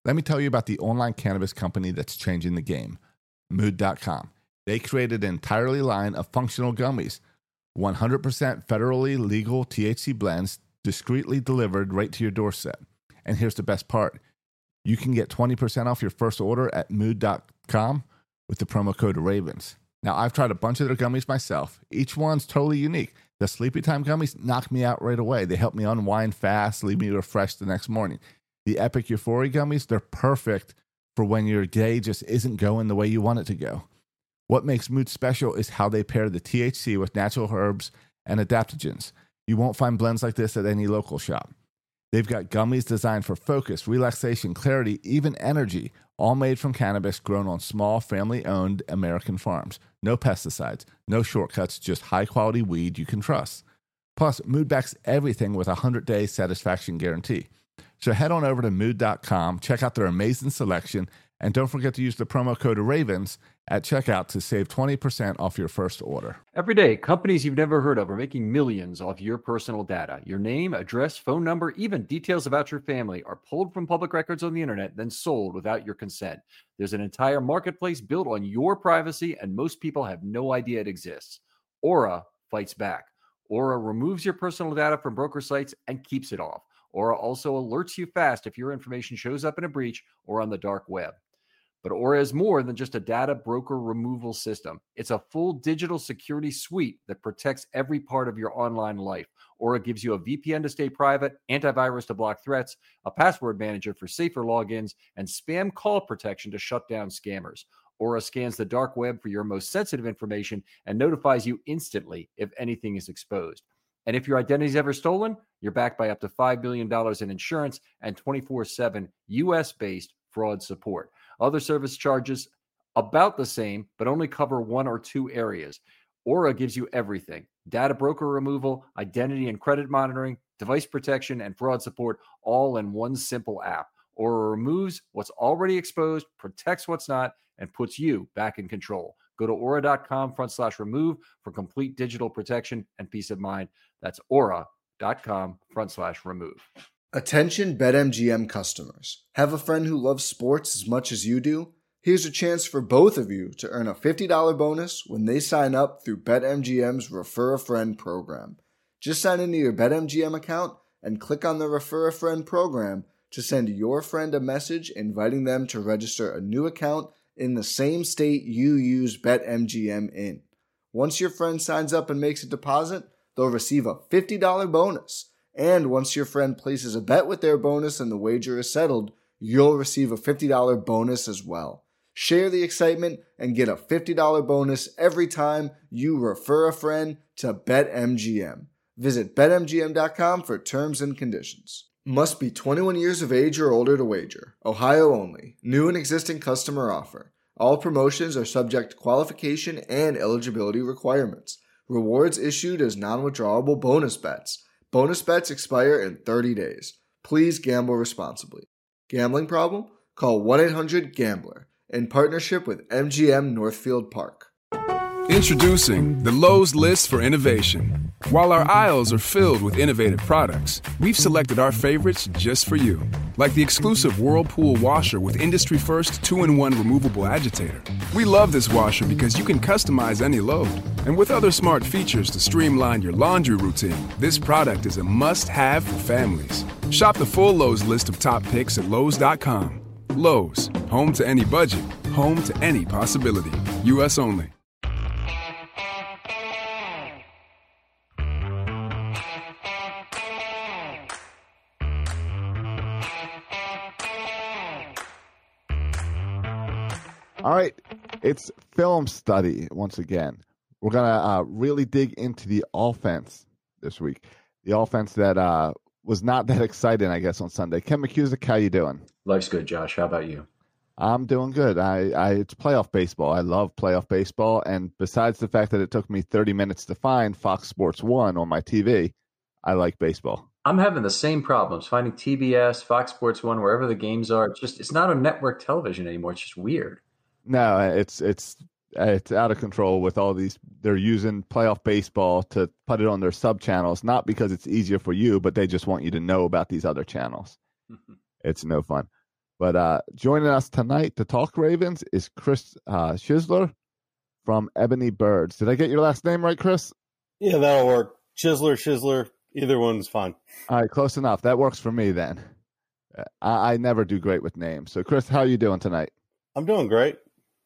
Let me tell you about the online cannabis company that's changing the game, Mood.com. They created an entirely line of functional gummies, 100% federally legal THC blends discreetly delivered right to your doorstep. And here's the best part. You can get 20% off your first order at Mood.com with the promo code RAVENS. Now, I've tried a bunch of their gummies myself. Each one's totally unique. The Sleepy Time gummies knock me out right away. They help me unwind fast, leave me refreshed the next morning. The Epic Euphoria gummies, they're perfect for when your day just isn't going the way you want it to go. What makes Mood special is how they pair the THC with natural herbs and adaptogens. You won't find blends like this at any local shop. They've got gummies designed for focus, relaxation, clarity, even energy, all made from cannabis grown on small, family-owned American farms. No pesticides, no shortcuts, just high-quality weed you can trust. Plus, Mood backs everything with a 100-day satisfaction guarantee. So head on over to Mood.com, check out their amazing selection, and don't forget to use the promo code RAVENS at checkout to save 20% off your first order. Every day, companies you've never heard of are making millions off your personal data. Your name, address, phone number, even details about your family are pulled from public records on the internet, then sold without your consent. There's an entire marketplace built on your privacy, and most people have no idea it exists. Aura fights back. Aura removes your personal data from broker sites and keeps it off. Aura also alerts you fast if your information shows up in a breach or on the dark web. But Aura is more than just a data broker removal system. It's a full digital security suite that protects every part of your online life. Aura gives you a VPN to stay private, antivirus to block threats, a password manager for safer logins, and spam call protection to shut down scammers. Aura scans the dark web for your most sensitive information and notifies you instantly if anything is exposed. And if your identity is ever stolen, you're backed by up to $5 billion in insurance and 24/7 US-based fraud support. Other service charges about the same, but only cover one or two areas. Aura gives you everything: data broker removal, identity and credit monitoring, device protection, and fraud support, all in one simple app. Aura removes what's already exposed, protects what's not, and puts you back in control. Go to aura.com/remove for complete digital protection and peace of mind. That's aura.com/remove. Attention BetMGM customers. Have a friend who loves sports as much as you do? Here's a chance for both of you to earn a $50 bonus when they sign up through BetMGM's Refer a Friend program. Just sign into your BetMGM account and click on the Refer a Friend program to send your friend a message inviting them to register a new account in the same state you use BetMGM in. Once your friend signs up and makes a deposit, they'll receive a $50 bonus. And once your friend places a bet with their bonus and the wager is settled, you'll receive a $50 bonus as well. Share the excitement and get a $50 bonus every time you refer a friend to BetMGM. Visit BetMGM.com for terms and conditions. Must be 21 years of age or older to wager. Ohio only. New and existing customer offer. All promotions are subject to qualification and eligibility requirements. Rewards issued as non-withdrawable bonus bets. Bonus bets expire in 30 days. Please gamble responsibly. Gambling problem? Call 1-800-GAMBLER in partnership with MGM Northfield Park. Introducing the Lowe's List for Innovation. While our aisles are filled with innovative products, we've selected our favorites just for you. Like the exclusive Whirlpool washer with industry-first 2-in-1 removable agitator. We love this washer because you can customize any load. And with other smart features to streamline your laundry routine, this product is a must-have for families. Shop the full Lowe's list of top picks at Lowe's.com. Lowe's, home to any budget, home to any possibility. U.S. only. All right, it's film study once again. We're going to really dig into the offense this week. The offense that was not that exciting, I guess, on Sunday. Ken McCusick, how you doing? Life's good, Josh. How about you? I'm doing good. It's playoff baseball. I love playoff baseball, and besides the fact that it took me 30 minutes to find Fox Sports 1 on my TV, I like baseball. I'm having the same problems finding TBS, Fox Sports 1, wherever the games are. It's not on network television anymore. It's just weird. No, it's out of control with all these. They're using playoff baseball to put it on their sub channels, not because it's easier for you, but they just want you to know about these other channels. It's no fun. But joining us tonight to talk Ravens is Chris Schisler from Ebony Birds. Did I get your last name right, Chris? Yeah, that'll work. Chisler, either one's fine. All right, close enough. That works for me then. I never do great with names. So, Chris, how are you doing tonight? I'm doing great.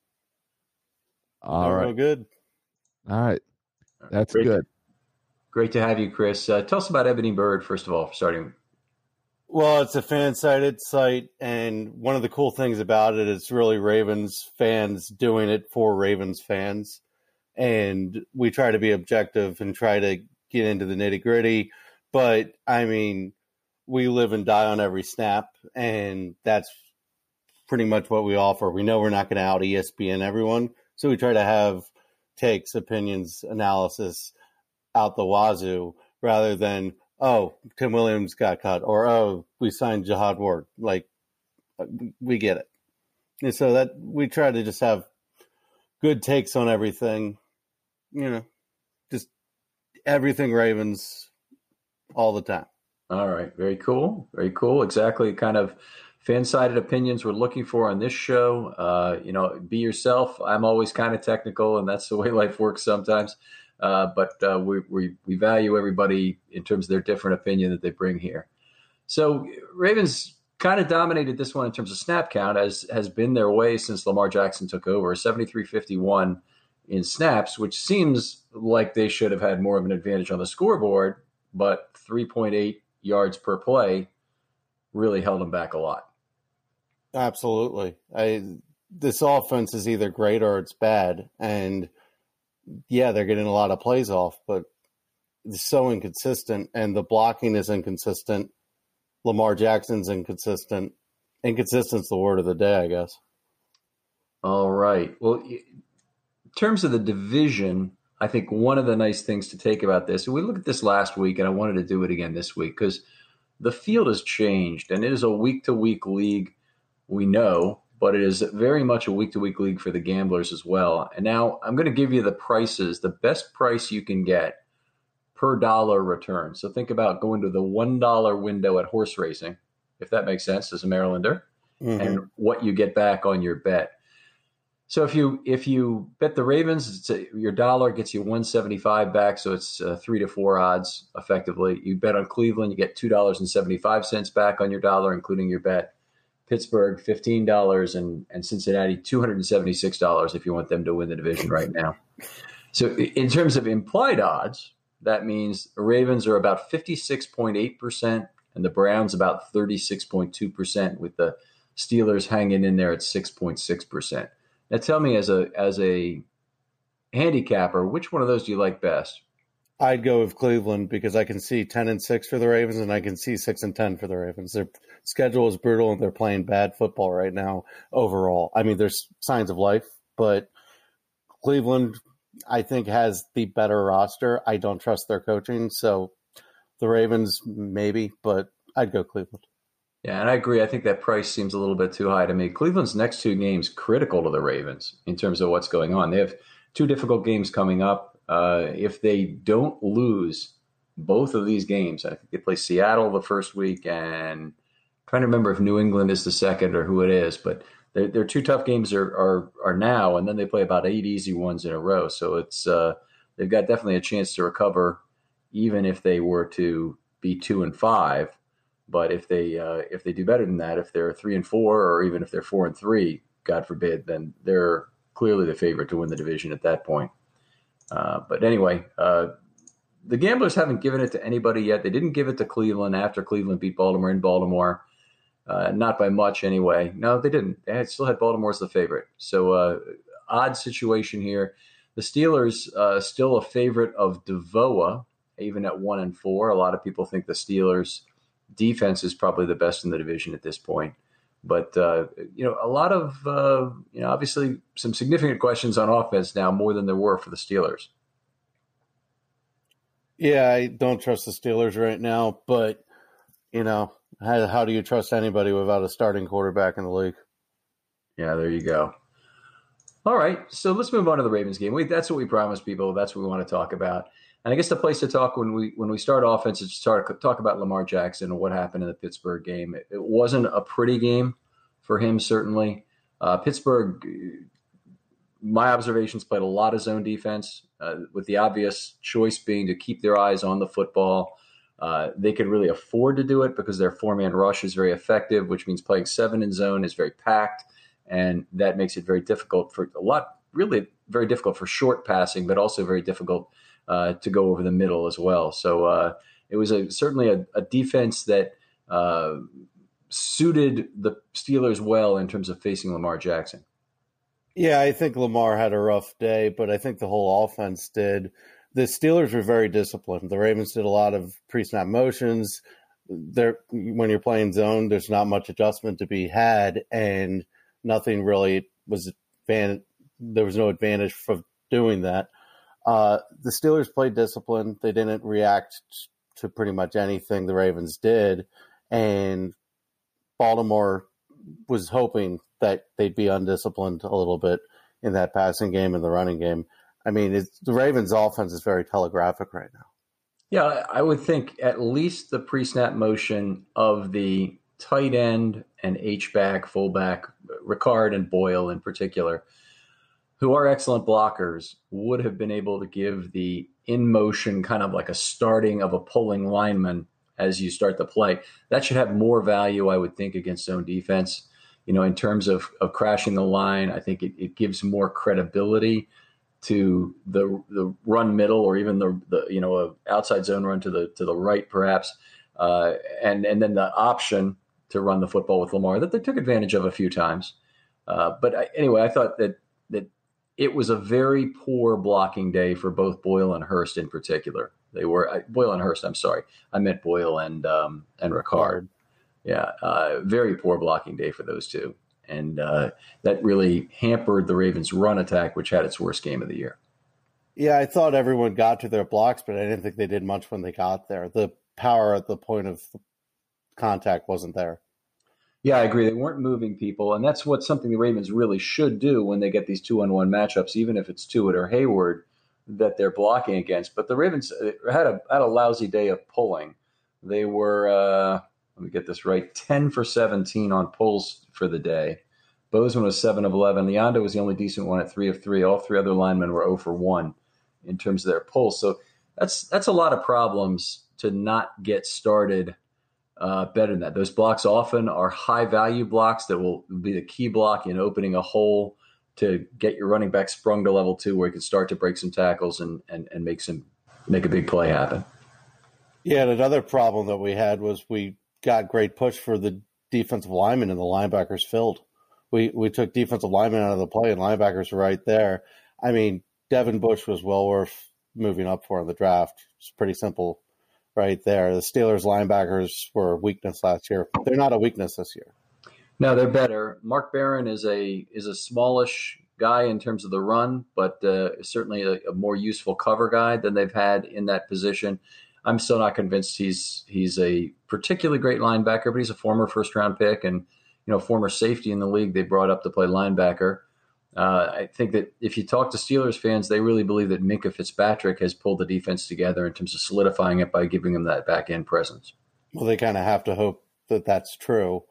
All right. Real good. All right. That's Great. good. Great to have you, Chris. Tell us about Ebony Bird, first of all, for starting. Well, it's a fan-sided site, and one of the cool things about it is really Ravens fans doing it for Ravens fans. And we try to be objective and try to get into the nitty-gritty. But, I mean, we live and die on every snap, and that's pretty much what we offer. We know we're not going to out ESPN everyone, so we try to have takes, opinions, analysis out the wazoo rather than, oh, Tim Williams got cut, or, oh, we signed Jihad Ward. Like, we get it. And so that we try to just have good takes on everything, just everything Ravens all the time. All right. Very cool. Very cool. Exactly kind of fan-sided opinions we're looking for on this show. Be yourself. I'm always kind of technical, and that's the way life works sometimes. But we value everybody in terms of their different opinion that they bring here. So Ravens kind of dominated this one in terms of snap count, as has been their way since Lamar Jackson took over, 73-51 in snaps, which seems like they should have had more of an advantage on the scoreboard, but 3.8 yards per play really held them back a lot. Absolutely. This offense is either great or it's bad. And yeah, they're getting a lot of plays off, but it's so inconsistent, and the blocking is inconsistent. Lamar Jackson's inconsistent. Inconsistent's the word of the day, I guess. All right. Well, in terms of the division, I think one of the nice things to take about this, we looked at this last week, and I wanted to do it again this week because the field has changed, and it is a week-to-week league, we know, but it is very much a week-to-week league for the gamblers as well. And now I'm going to give you the prices, the best price you can get per dollar return. So think about going to the $1 window at horse racing, if that makes sense as a Marylander, and what you get back on your bet. So if you bet the Ravens, your dollar gets you $1.75 back, so it's 3 to 4 odds effectively. You bet on Cleveland, you get $2.75 back on your dollar, including your bet. Pittsburgh, $15, and Cincinnati, $276 if you want them to win the division right now. So in terms of implied odds, that means the Ravens are about 56.8% and the Browns about 36.2%, with the Steelers hanging in there at 6.6%. Now tell me, as a handicapper, which one of those do you like best? I'd go with Cleveland because I can see 10-6 for the Ravens, and I can see 6-10 for the Ravens. Their schedule is brutal, and they're playing bad football right now overall. I mean, there's signs of life, but Cleveland, I think, has the better roster. I don't trust their coaching, so the Ravens maybe, but I'd go Cleveland. Yeah, and I agree. I think that price seems a little bit too high to me. Cleveland's next 2 games critical to the Ravens in terms of what's going on. They have 2 difficult games coming up. If they don't lose both of these games, I think they play Seattle the first week, and I'm trying to remember if New England is the second or who it is, but their 2 tough games are now, and then they play about 8 easy ones in a row. So it's they've got definitely a chance to recover, even if they were to be 2-5. But if they do better than that, if they're 3-4, or even if they're 4-3, God forbid, then they're clearly the favorite to win the division at that point. But anyway, the gamblers haven't given it to anybody yet. They didn't give it to Cleveland after Cleveland beat Baltimore in Baltimore, not by much anyway. No, they didn't. They still had Baltimore as the favorite. So odd situation here. The Steelers still a favorite of DeVoa, even at 1-4. A lot of people think the Steelers' defense is probably the best in the division at this point. But, a lot of, obviously some significant questions on offense now, more than there were for the Steelers. Yeah, I don't trust the Steelers right now, but, how do you trust anybody without a starting quarterback in the league? Yeah, there you go. All right, so let's move on to the Ravens game. That's what we promised people. That's what we want to talk about. And I guess the place to talk when we start offense is to talk about Lamar Jackson and what happened in the Pittsburgh game. It wasn't a pretty game for him, certainly. Pittsburgh, my observations, played a lot of zone defense, with the obvious choice being to keep their eyes on the football. They could really afford to do it because their 4-man rush is very effective, which means playing 7 in zone is very packed, and that makes it very difficult really very difficult for short passing, but also very difficult to go over the middle as well. So it was certainly a defense that suited the Steelers well in terms of facing Lamar Jackson. Yeah, I think Lamar had a rough day, but I think the whole offense did. The Steelers were very disciplined. The Ravens did a lot of pre-snap motions. When you're playing zone, there's not much adjustment to be had, and nothing really was there was no advantage for doing that. The Steelers played disciplined. They didn't react to pretty much anything the Ravens did, and Baltimore was hoping that they'd be undisciplined a little bit in that passing game and the running game. I mean, the Ravens' offense is very telegraphic right now. Yeah, I would think at least the pre-snap motion of the tight end and H-back, fullback, Ricard and Boyle in particular, who are excellent blockers, would have been able to give the in-motion kind of like a starting of a pulling lineman as you start the play. That should have more value, I would think, against zone defense. In terms of crashing the line, I think it gives more credibility to the run middle, or even the outside zone run to the right perhaps, and then the option to run the football with Lamar that they took advantage of a few times. Anyway, I thought that it was a very poor blocking day for both Boyle and Hurst in particular. They were Boyle and Hurst. I'm sorry, I meant Boyle and Ricard. Yeah, very poor blocking day for those two. And that really hampered the Ravens' run attack, which had its worst game of the year. Yeah, I thought everyone got to their blocks, but I didn't think they did much when they got there. The power at the point of contact wasn't there. Yeah, I agree. They weren't moving people, and that's something the Ravens really should do when they get these 2-on-1 matchups, even if it's Tuitt or Hayward that they're blocking against. But the Ravens had a lousy day of pulling. They were let me get this right, 10 for 17 on pulls for the day. Bozeman was 7 of 11. Leondo was the only decent one at 3 of 3. All 3 other linemen were 0 for 1 in terms of their pulls. So that's a lot of problems to not get started better than that. Those blocks often are high-value blocks that will be the key block in opening a hole to get your running back sprung to level 2 where he can start to break some tackles and make a big play happen. Yeah, and another problem that we had was we got great push for the defensive linemen and the linebackers filled. We took defensive linemen out of the play and linebackers were right there. I mean, Devin Bush was well worth moving up for in the draft. It's pretty simple right there. The Steelers linebackers were a weakness last year. They're not a weakness this year. No, they're better. Mark Barron is a smallish guy in terms of the run, but certainly a more useful cover guy than they've had in that position. I'm still not convinced he's a particularly great linebacker, but he's a former first-round pick and former safety in the league they brought up to play linebacker. I think that if you talk to Steelers fans, they really believe that Minkah Fitzpatrick has pulled the defense together in terms of solidifying it by giving them that back-end presence. Well, they kind of have to hope that that's true.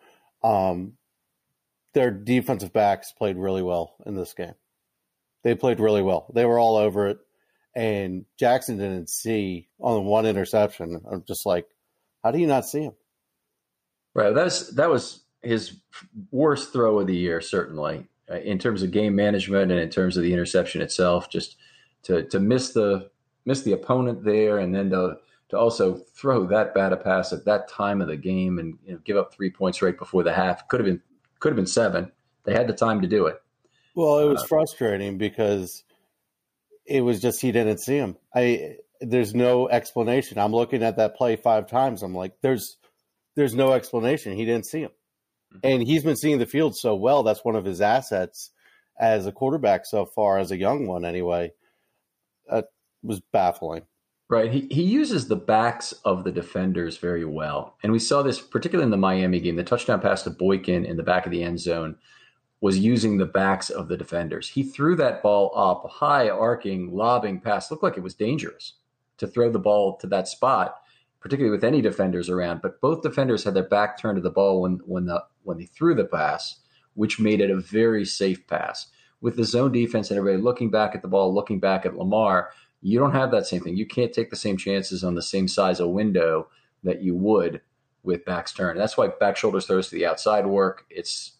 Their defensive backs played really well in this game. They played really well. They were all over it. And Jackson didn't see on one interception. I'm just like, how do you not see him? Right. That was his worst throw of the year, certainly, in terms of game management and in terms of the interception itself. Just to miss the opponent there, and then to also throw that bad a pass at that time of the game and give up 3 points right before the half. Could have been 7. They had the time to do it. Well, it was frustrating because it was just he didn't see him. There's no explanation. I'm looking at that play 5 times. I'm like, there's no explanation. He didn't see him. And he's been seeing the field so well. That's one of his assets as a quarterback so far, as a young one anyway. It was baffling. Right. He uses the backs of the defenders very well. And we saw this particularly in the Miami game. The touchdown pass to Boykin in the back of the end zone was using the backs of the defenders. He threw that ball up, high arcing, lobbing pass. Looked like it was dangerous to throw the ball to that spot, particularly with any defenders around. But both defenders had their back turned to the ball when they threw the pass. which made it a very safe pass. With the zone defense and everybody looking back at the ball, looking back at Lamar, you don't have that same thing. You can't take the same chances on the same size of window that you would with backs turned. That's why back shoulders throws to the outside work. It's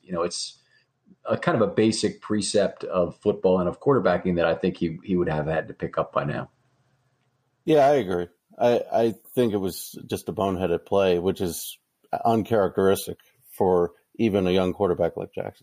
a kind of a basic precept of football and of quarterbacking that I think he would have had to pick up by now. Yeah, I agree. I think it was just a boneheaded play, which is uncharacteristic for even a young quarterback like Jackson.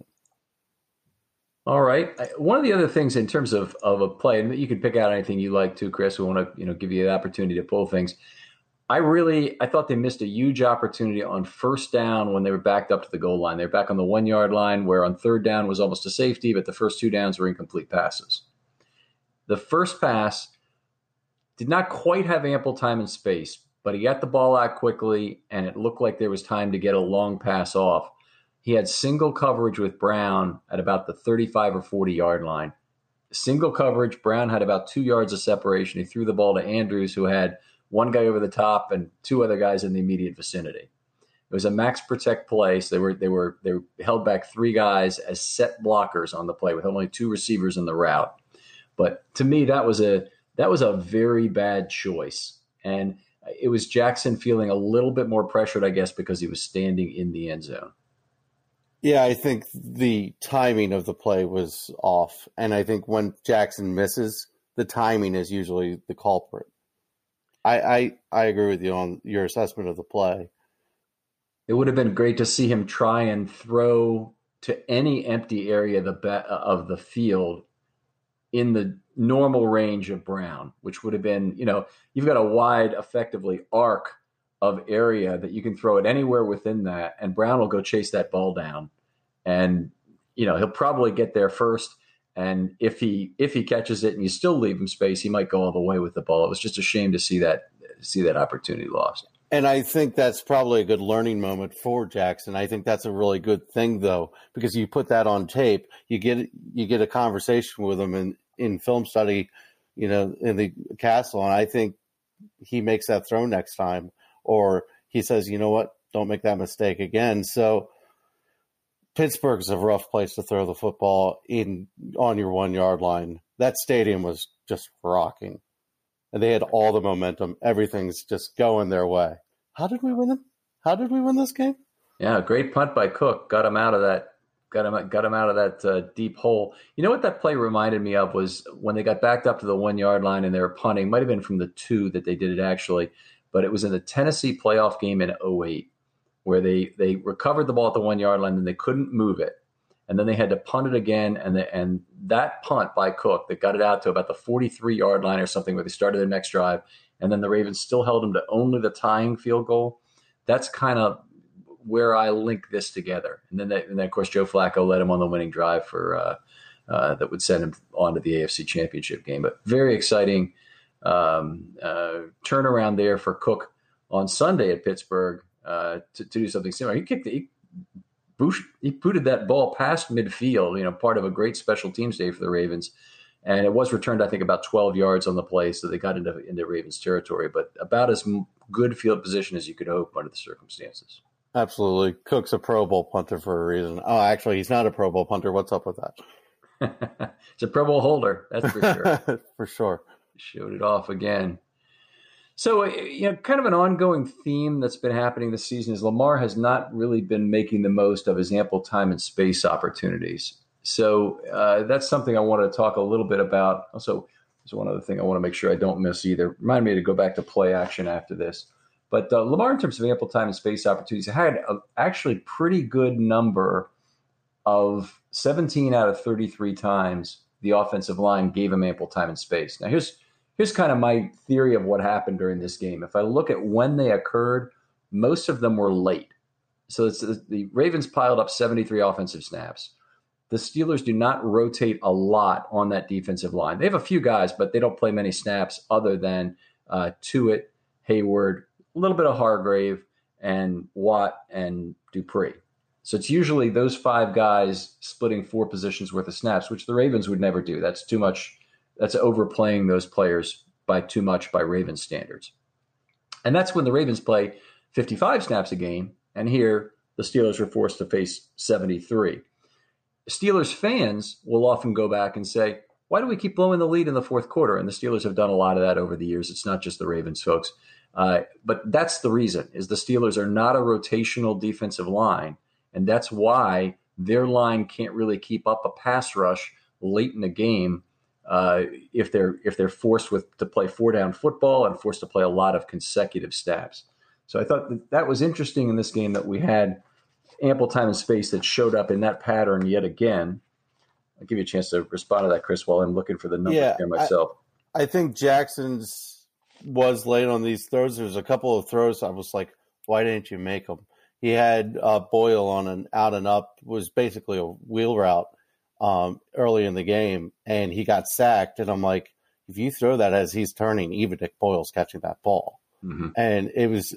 All right. One of the other things in terms of a play, and you can pick out anything you like too, Chris. We want to give you the opportunity to pull things. I thought they missed a huge opportunity on first down when they were backed up to the goal line. They were back on the 1 yard line, where on third down was almost a safety, but the first 2 downs were incomplete passes. The first pass did not quite have ample time and space, but he got the ball out quickly, and it looked like there was time to get a long pass off. He had single coverage with Brown at about the 35 or 40 yard line. Single coverage, Brown had about 2 yards of separation. He threw the ball to Andrews, who had one guy over the top and 2 other guys in the immediate vicinity. It was a max protect play, so they held back 3 guys as set blockers on the play with only 2 receivers in the route. But to me, that was a very bad choice, and it was Jackson feeling a little bit more pressured, I guess, because he was standing in the end zone. Yeah, I think the timing of the play was off, and I think when Jackson misses, the timing is usually the culprit. I agree with you on your assessment of the play. It would have been great to see him try and throw to any empty area of the field in the normal range of Brown, which would have been, you've got a wide, effectively arc of area that you can throw it anywhere within that, and Brown will go chase that ball down, and he'll probably get there first. And if he catches it and you still leave him space, he might go all the way with the ball. It was just a shame to see that opportunity lost. And I think that's probably a good learning moment for Jackson. I think that's a really good thing, though, because you put that on tape, you get a conversation with him in film study, in the castle, and I think he makes that throw next time, or he says, you know what, don't make that mistake again. So Pittsburgh's a rough place to throw the football on your 1 yard line. That stadium was just rocking. And they had all the momentum. Everything's just going their way. How did we win them? How did we win this game? Yeah, great punt by Cook. Got him out of that. Got him out of that deep hole. You know what that play reminded me of was when they got backed up to the 1 yard line and they were punting. Might have been from the 2 that they did it actually, but it was in the Tennessee playoff game in 2008. Where they recovered the ball at the 1 yard line and they couldn't move it. And then they had to punt it again. And that punt by Cook that got it out to about the 43 yard line or something where they started their next drive. And then the Ravens still held them to only the tying field goal. That's kind of where I link this together. And then of course, Joe Flacco led him on the winning drive for that would send him on to the AFC Championship game. But very exciting turnaround there for Cook on Sunday at Pittsburgh. To do something similar. He booted that ball past midfield, part of a great special teams day for the Ravens. And it was returned, I think, about 12 yards on the play, so they got into Ravens territory, but about as good field position as you could hope under the circumstances. Absolutely. Cook's a Pro Bowl punter for a reason. Oh, actually, he's not a Pro Bowl punter. What's up with that? It's a Pro Bowl holder, that's for sure. For sure. Showed it off again. So, kind of an ongoing theme that's been happening this season is Lamar has not really been making the most of his ample time and space opportunities. So that's something I want to talk a little bit about. Also, there's one other thing I want to make sure I don't miss either. Remind me to go back to play action after this. But Lamar, in terms of ample time and space opportunities, had an actually pretty good number of 17 out of 33 times the offensive line gave him ample time and space. Now, Here's kind of my theory of what happened during this game. If I look at when they occurred, most of them were late. So the Ravens piled up 73 offensive snaps. The Steelers do not rotate a lot on that defensive line. They have a few guys, but they don't play many snaps other than Tuitt, Hayward, a little bit of Hargrave, and Watt and Dupree. So it's usually those 5 guys splitting 4 positions worth of snaps, which the Ravens would never do. That's too much. That's overplaying those players by too much by Ravens standards. And that's when the Ravens play 55 snaps a game. And here the Steelers were forced to face 73. Steelers fans will often go back and say, why do we keep blowing the lead in the fourth quarter? And the Steelers have done a lot of that over the years. It's not just the Ravens, folks. But that's the reason, is the Steelers are not a rotational defensive line. And that's why their line can't really keep up a pass rush late in the game if they're forced to play 4-down football and forced to play a lot of consecutive stabs. So I thought that was interesting in this game, that we had ample time and space that showed up in that pattern yet again. I'll give you a chance to respond to that, Chris, while I'm looking for the numbers here myself. I think Jackson's was late on these throws. There's a couple of throws I was like, why didn't you make them? He had Boyle on an out and up, was basically a wheel route early in the game, and he got sacked. And I'm like, if you throw that as he's turning, even Dick Boyle's catching that ball. Mm-hmm. And it was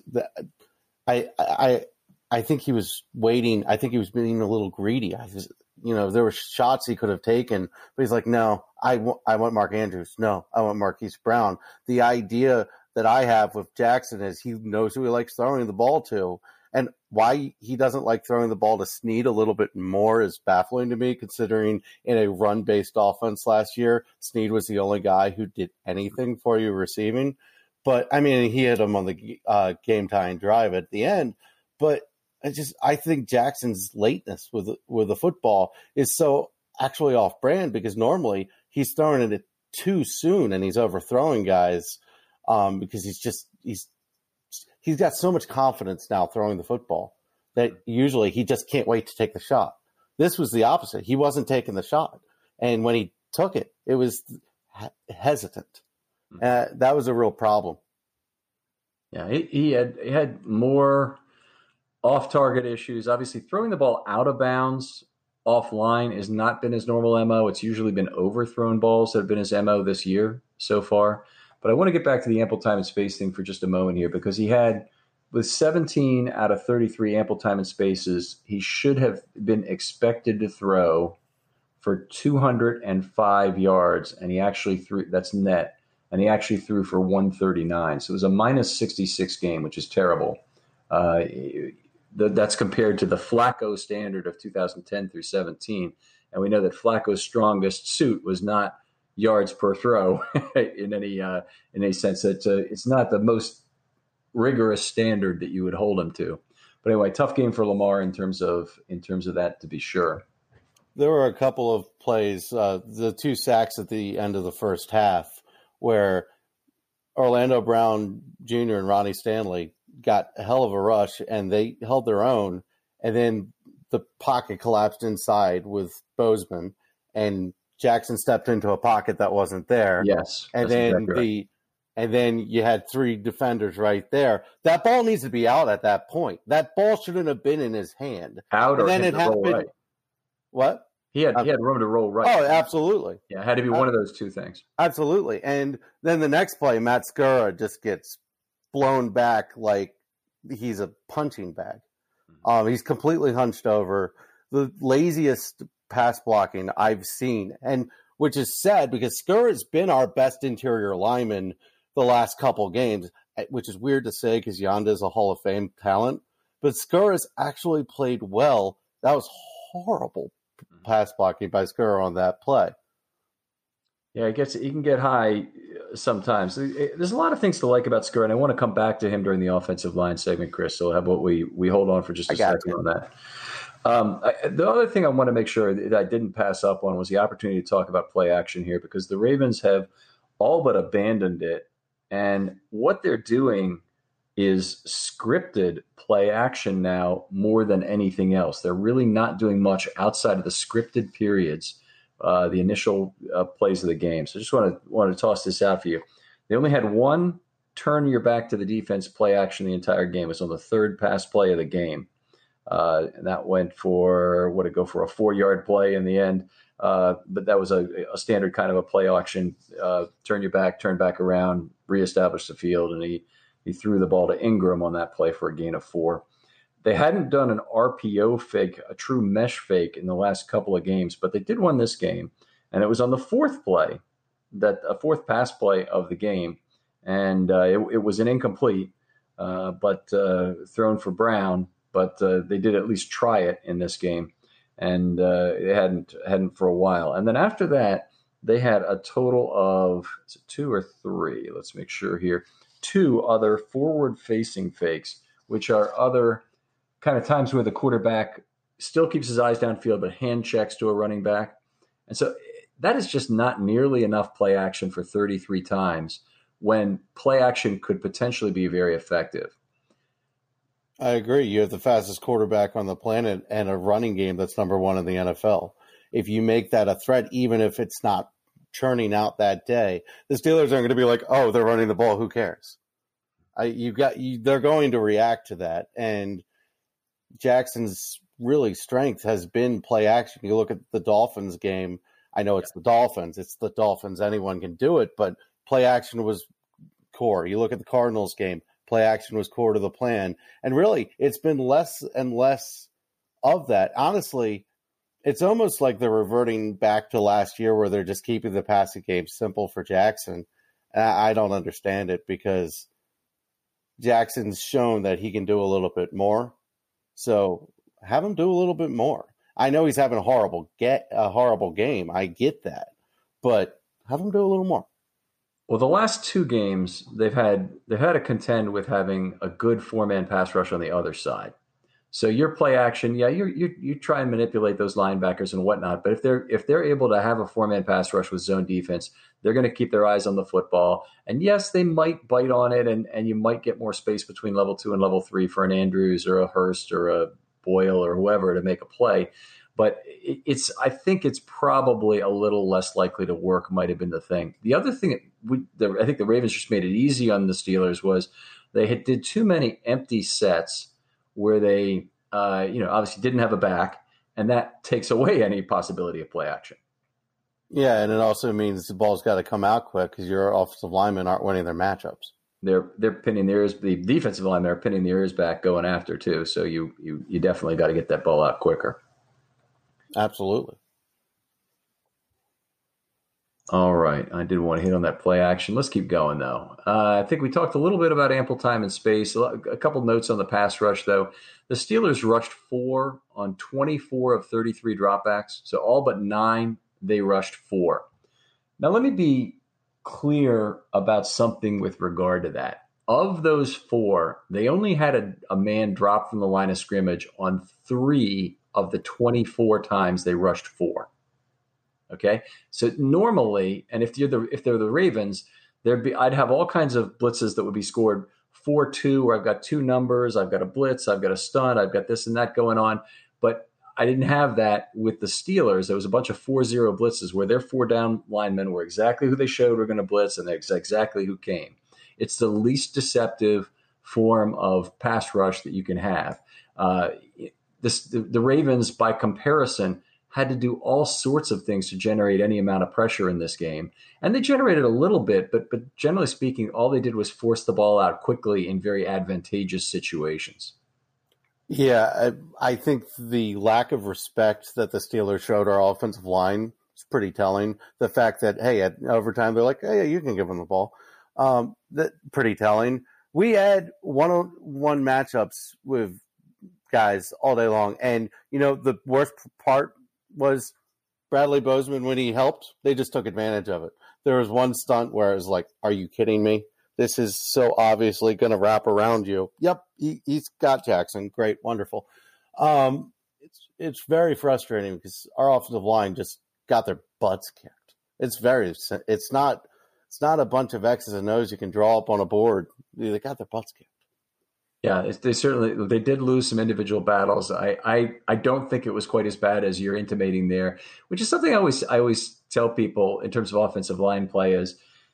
I think he was waiting. I think he was being a little greedy. There were shots he could have taken, but he's like, no, I want Mark Andrews. No, I want Marquise Brown. The idea that I have with Jackson is he knows who he likes throwing the ball to. And why he doesn't like throwing the ball to Snead a little bit more is baffling to me, considering in a run-based offense last year, Snead was the only guy who did anything for you receiving. But, I mean, he hit him on the game-tying drive at the end. But I think Jackson's lateness with the football is so actually off-brand, because normally he's throwing it too soon and he's overthrowing guys because he's got so much confidence now throwing the football that usually he just can't wait to take the shot. This was the opposite. He wasn't taking the shot. And when he took it, it was hesitant. That was a real problem. Yeah, he had more off-target issues. Obviously, throwing the ball out of bounds offline has not been his normal MO. It's usually been overthrown balls that have been his MO this year so far. But I want to get back to the ample time and space thing for just a moment here, because he had, with 17 out of 33 ample time and spaces, he should have been expected to throw for 205 yards, and he actually threw, that's net, and he actually threw for 139. So it was a minus 66 game, which is terrible. That's compared to the Flacco standard of 2010 through 17. And we know that Flacco's strongest suit was not yards per throw in any sense. That it's not the most rigorous standard that you would hold him to. But anyway, tough game for Lamar in terms of that, to be sure. There were a couple of plays, the 2 sacks at the end of the first half, where Orlando Brown Jr. and Ronnie Stanley got a hell of a rush, and they held their own. And then the pocket collapsed inside with Bozeman, and Jackson stepped into a pocket that wasn't there. Yes. And then and then you had 3 defenders right there. That ball needs to be out at that point. That ball shouldn't have been in his hand. Out, or then it happened. Right. What? He had room to roll right. Oh, absolutely. Yeah, it had to be one of those 2 things. Absolutely. And then the next play, Matt Skura just gets blown back like he's a punching bag. He's completely hunched over. The laziest pass blocking I've seen, and which is sad, because Skura's been our best interior lineman the last couple games, which is weird to say because Yonda's a Hall of Fame talent, but Skura's actually played well. That was horrible pass blocking by Skura on that play. Yeah, he can get high sometimes. There's a lot of things to like about Skura, and I want to come back to him during the offensive line segment, Chris. So have what we hold on for just a second on that. The other thing I want to make sure that I didn't pass up on was the opportunity to talk about play action here, because the Ravens have all but abandoned it. And what they're doing is scripted play action now more than anything else. They're really not doing much outside of the scripted periods, the initial plays of the game. So I just want to toss this out for you. They only had one turn your back to the defense play action the entire game. It was on the 3rd pass play of the game. And that went for, a 4-yard play in the end. But that was a standard kind of a play action, turn your back, turn back around, reestablish the field. And he threw the ball to Ingram on that play for a gain of 4. They hadn't done an RPO fake, a true mesh fake, in the last couple of games, but they did one this game. And it was on the 4th play, a 4th pass play of the game. And it was an incomplete, but thrown for Brown. But they did at least try it in this game. and they hadn't for a while. And then after that, they had a total of 2 or 3. Let's make sure here. 2 other forward-facing fakes, which are other kind of times where the quarterback still keeps his eyes downfield, but hand checks to a running back. And so that is just not nearly enough play action for 33 times when play action could potentially be very effective. I agree. You have the fastest quarterback on the planet and a running game that's number 1 in the NFL. If you make that a threat, even if it's not churning out that day, the Steelers aren't going to be like, oh, they're running the ball. Who cares? They're going to react to that. And Jackson's really strength has been play action. You look at the Dolphins game. I know it's the Dolphins. It's the Dolphins. Anyone can do it, but play action was core. You look at the Cardinals game. Play action was core to the plan. And really, it's been less and less of that. Honestly, it's almost like they're reverting back to last year where they're just keeping the passing game simple for Jackson. I don't understand it because Jackson's shown that he can do a little bit more. So have him do a little bit more. I know he's having a horrible game. I get that. But have him do a little more. Well, the last 2 games, they've had to contend with having a good 4-man pass rush on the other side. So your play action, you try and manipulate those linebackers and whatnot. But if they're able to have a 4-man pass rush with zone defense, they're going to keep their eyes on the football. And yes, they might bite on it, and you might get more space between level 2 and level 3 for an Andrews or a Hurst or a Boyle or whoever to make a play. But I think it's probably a little less likely to work might have been the thing. The other thing I think the Ravens just made it easy on the Steelers was they did too many empty sets where they obviously didn't have a back, and that takes away any possibility of play action. Yeah, and it also means the ball's got to come out quick because your offensive linemen aren't winning their matchups. They're pinning their ears. The defensive linemen are pinning their ears back going after too. So you definitely got to get that ball out quicker. Absolutely. All right. I did want to hit on that play action. Let's keep going, though. I think we talked a little bit about ample time and space. A couple notes on the pass rush, though. The Steelers rushed 4 on 24 of 33 dropbacks. So all but 9, they rushed 4. Now, let me be clear about something with regard to that. Of those 4, they only had a man drop from the line of scrimmage on 3 of the 24 times they rushed 4. Okay, so normally, and if they're the Ravens, I'd have all kinds of blitzes that would be scored 4-2, where I've got 2 numbers, I've got a blitz, I've got a stunt, I've got this and that going on. But I didn't have that with the Steelers. There was a bunch of 4-0 blitzes where their 4 down linemen were exactly who they showed were going to blitz, and that's exactly who came. It's the least deceptive form of pass rush that you can have. The Ravens, by comparison, had to do all sorts of things to generate any amount of pressure in this game. And they generated a little bit, but generally speaking, all they did was force the ball out quickly in very advantageous situations. Yeah, I think the lack of respect that the Steelers showed our offensive line is pretty telling. The fact that, hey, at overtime, they're like, hey, you can give them the ball. That pretty telling. We had one-on-one matchups with guys all day long. And, the worst part was Bradley Bozeman, when he helped, they just took advantage of it. There was one stunt where it was like, are you kidding me? This is so obviously going to wrap around you. Yep, he's got Jackson. Great, wonderful. It's very frustrating because our offensive line just got their butts kicked. It's not a bunch of X's and O's you can draw up on a board. They got their butts kicked. Yeah, they did lose some individual battles. I don't think it was quite as bad as you're intimating there, which is something I always tell people in terms of offensive line play is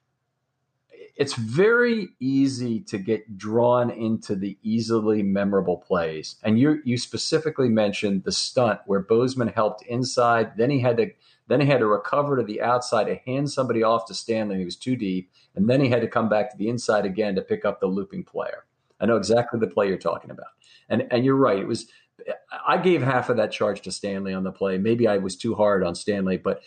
it's very easy to get drawn into the easily memorable plays. And you specifically mentioned the stunt where Bozeman helped inside, then he had to recover to the outside to hand somebody off to Stanley. He was too deep, and then he had to come back to the inside again to pick up the looping player. I know exactly the play you're talking about. And you're right. I gave half of that charge to Stanley on the play. Maybe I was too hard on Stanley, but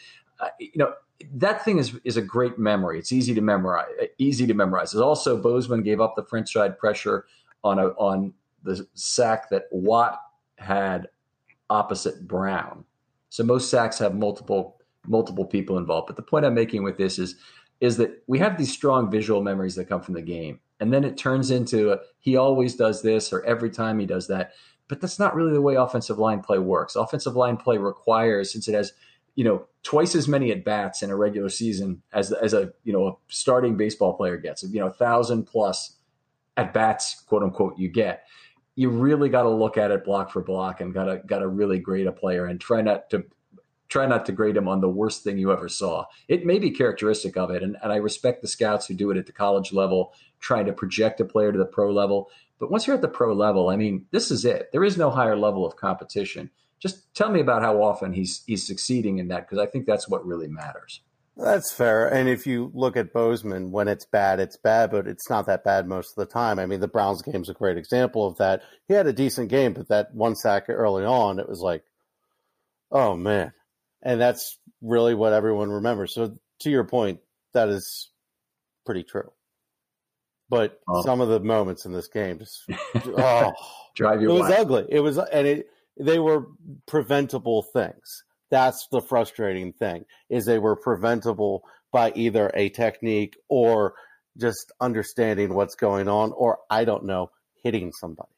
that thing is a great memory. It's easy to memorize. It's also Bozeman gave up the French side pressure on the sack that Watt had opposite Brown. So most sacks have multiple people involved. But the point I'm making with this is that we have these strong visual memories that come from the game. And then it turns into he always does this or every time he does that. But that's not really the way offensive line play works. Offensive line play requires, since it has, twice as many at bats in a regular season as a starting baseball player gets, 1,000 plus at bats, quote unquote, you get. You really got to look at it block for block and got to really grade a player and try not to grade him on the worst thing you ever saw. It may be characteristic of it, and I respect the scouts who do it at the college level, trying to project a player to the pro level. But once you're at the pro level, I mean, this is it. There is no higher level of competition. Just tell me about how often he's succeeding in that, because I think that's what really matters. That's fair. And if you look at Bozeman, when it's bad, but it's not that bad most of the time. I mean, the Browns game's a great example of that. He had a decent game, but that one sack early on, it was like, oh, man. And that's really what everyone remembers. So to your point, that is pretty true. But some of the moments in this game just drive you wild. It was wild. ugly. It was, and they were preventable things. That's the frustrating thing, is they were preventable by either a technique or just understanding what's going on, or I don't know, hitting somebody.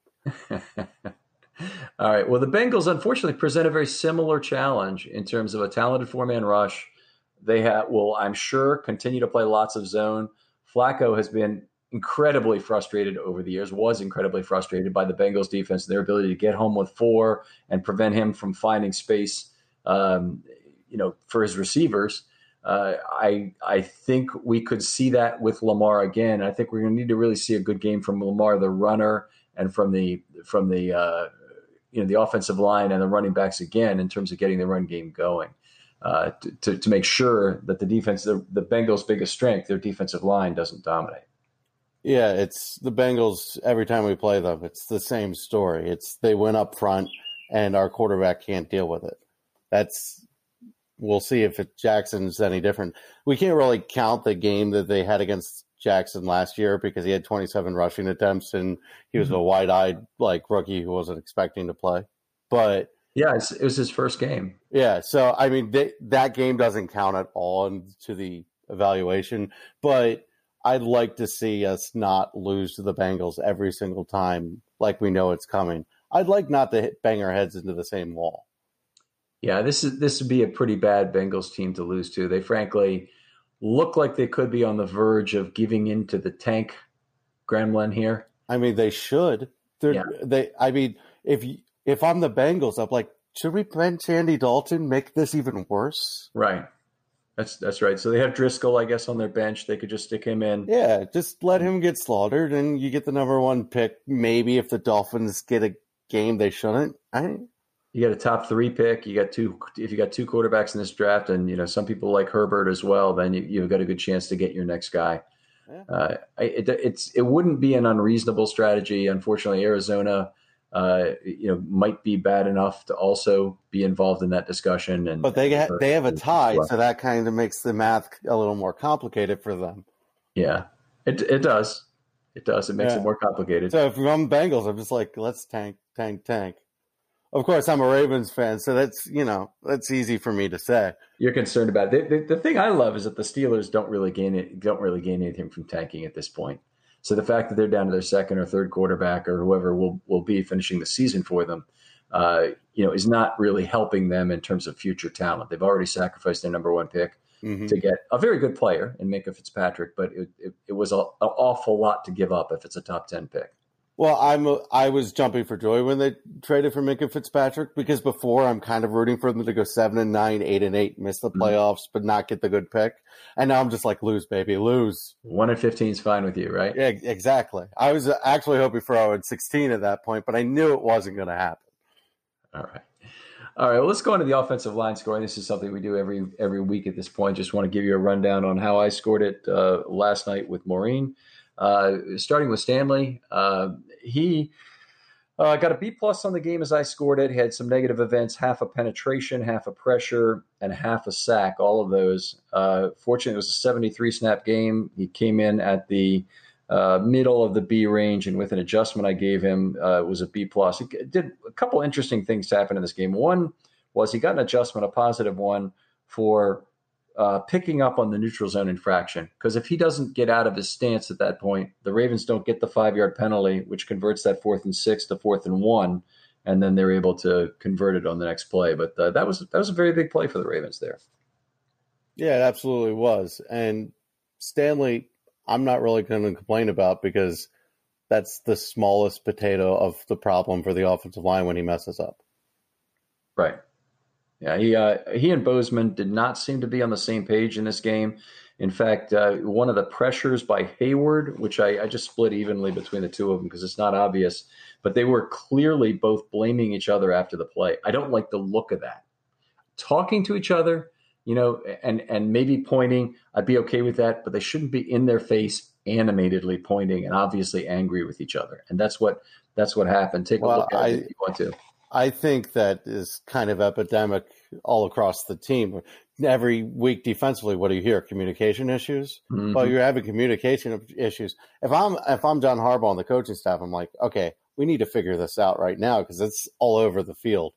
All right. Well, the Bengals unfortunately present a very similar challenge in terms of a talented four-man rush. They will, I'm sure, continue to play lots of zone. Flacco has been incredibly frustrated over the years, was incredibly frustrated by the Bengals defense, their ability to get home with 4 and prevent him from finding space, for his receivers. I think we could see that with Lamar again. I think we're going to need to really see a good game from Lamar, the runner, and from the offensive line and the running backs again in terms of getting the run game going, to make sure that the defense, the Bengals' biggest strength, their defensive line, doesn't dominate. Yeah, it's the Bengals. Every time we play them, it's the same story. It's they win up front, and our quarterback can't deal with it. We'll see if Jackson's any different. We can't really count the game that they had against Jackson last year because he had 27 rushing attempts and he was a wide-eyed rookie who wasn't expecting to play. But yeah, it was his first game. Yeah, so I mean that game doesnn't count at all into the evaluation. But I'd like to see us not lose to the Bengals every single time, like we know it's coming. I'd like not to bang our heads into the same wall. Yeah, this would be a pretty bad Bengals team to lose to. They frankly look like they could be on the verge of giving in to the tank gremlin here. I mean, they should. If I'm the Bengals, I'm like, should we bench Andy Dalton, make this even worse? Right. That's right. So they have Driscoll, I guess, on their bench. They could just stick him in. Yeah, just let him get slaughtered, and you get the number 1 pick. Maybe if the Dolphins get a game they shouldn't. You got a top 3 pick. You got 2. If you got 2 quarterbacks in this draft, and some people like Herbert as well, then you've got a good chance to get your next guy. Yeah. It wouldn't be an unreasonable strategy. Unfortunately, Arizona, might be bad enough to also be involved in that discussion. But they have a tie, so that kind of makes the math a little more complicated for them. Yeah, it does. It does. It makes it more complicated. So if I'm Bengals, I'm just like, let's tank. Of course, I'm a Ravens fan, so that's easy for me to say. You're concerned about it. The thing I love is that the Steelers don't really gain anything from tanking at this point. So the fact that they're down to their second or third quarterback or whoever will be finishing the season for them, is not really helping them in terms of future talent. They've already sacrificed their number 1 pick to get a very good player in Minkah Fitzpatrick, but it was an awful lot to give up if it's a top 10 pick. Well, I was jumping for joy when they traded for Minkah Fitzpatrick because before I'm kind of rooting for them to go 7-9, 8-8, miss the playoffs, but not get the good pick. And now I'm just like, lose, baby, lose. 1-15 is fine with you, right? Yeah, exactly. I was actually hoping for 0-16 at that point, but I knew it wasn't going to happen. All right. Well, let's go into the offensive line scoring. This is something we do every week at this point. Just want to give you a rundown on how I scored it last night with Maureen. Starting with Stanley, he got a B+ on the game as I scored it. He had some negative events, half a penetration, half a pressure, and half a sack, all of those. Fortunately, it was a 73 snap game. He came in at the middle of the B range, and with an adjustment I gave him, it was a B+. He did a couple interesting things happen in this game. One, was he got an adjustment, a positive one, for picking up on the neutral zone infraction. Because if he doesn't get out of his stance at that point, the Ravens don't get the 5-yard penalty, which converts that 4th and 6 to 4th and 1, and then they're able to convert it on the next play. But that was a very big play for the Ravens there. Yeah, it absolutely was. And Stanley, I'm not really going to complain about, because that's the smallest potato of the problem for the offensive line when he messes up. Right. Yeah, he and Bozeman did not seem to be on the same page in this game. In fact, one of the pressures by Hayward, which I just split evenly between the two of them because it's not obvious, but they were clearly both blaming each other after the play. I don't like the look of that. Talking to each other, and maybe pointing, I'd be okay with that, but they shouldn't be in their face animatedly pointing and obviously angry with each other. And that's what happened. Take a look at it if you want to. I think that is kind of epidemic all across the team. Every week defensively, what do you hear? Communication issues? Mm-hmm. Well, you're having communication issues. If I'm John Harbaugh on the coaching staff, I'm like, okay, we need to figure this out right now because it's all over the field.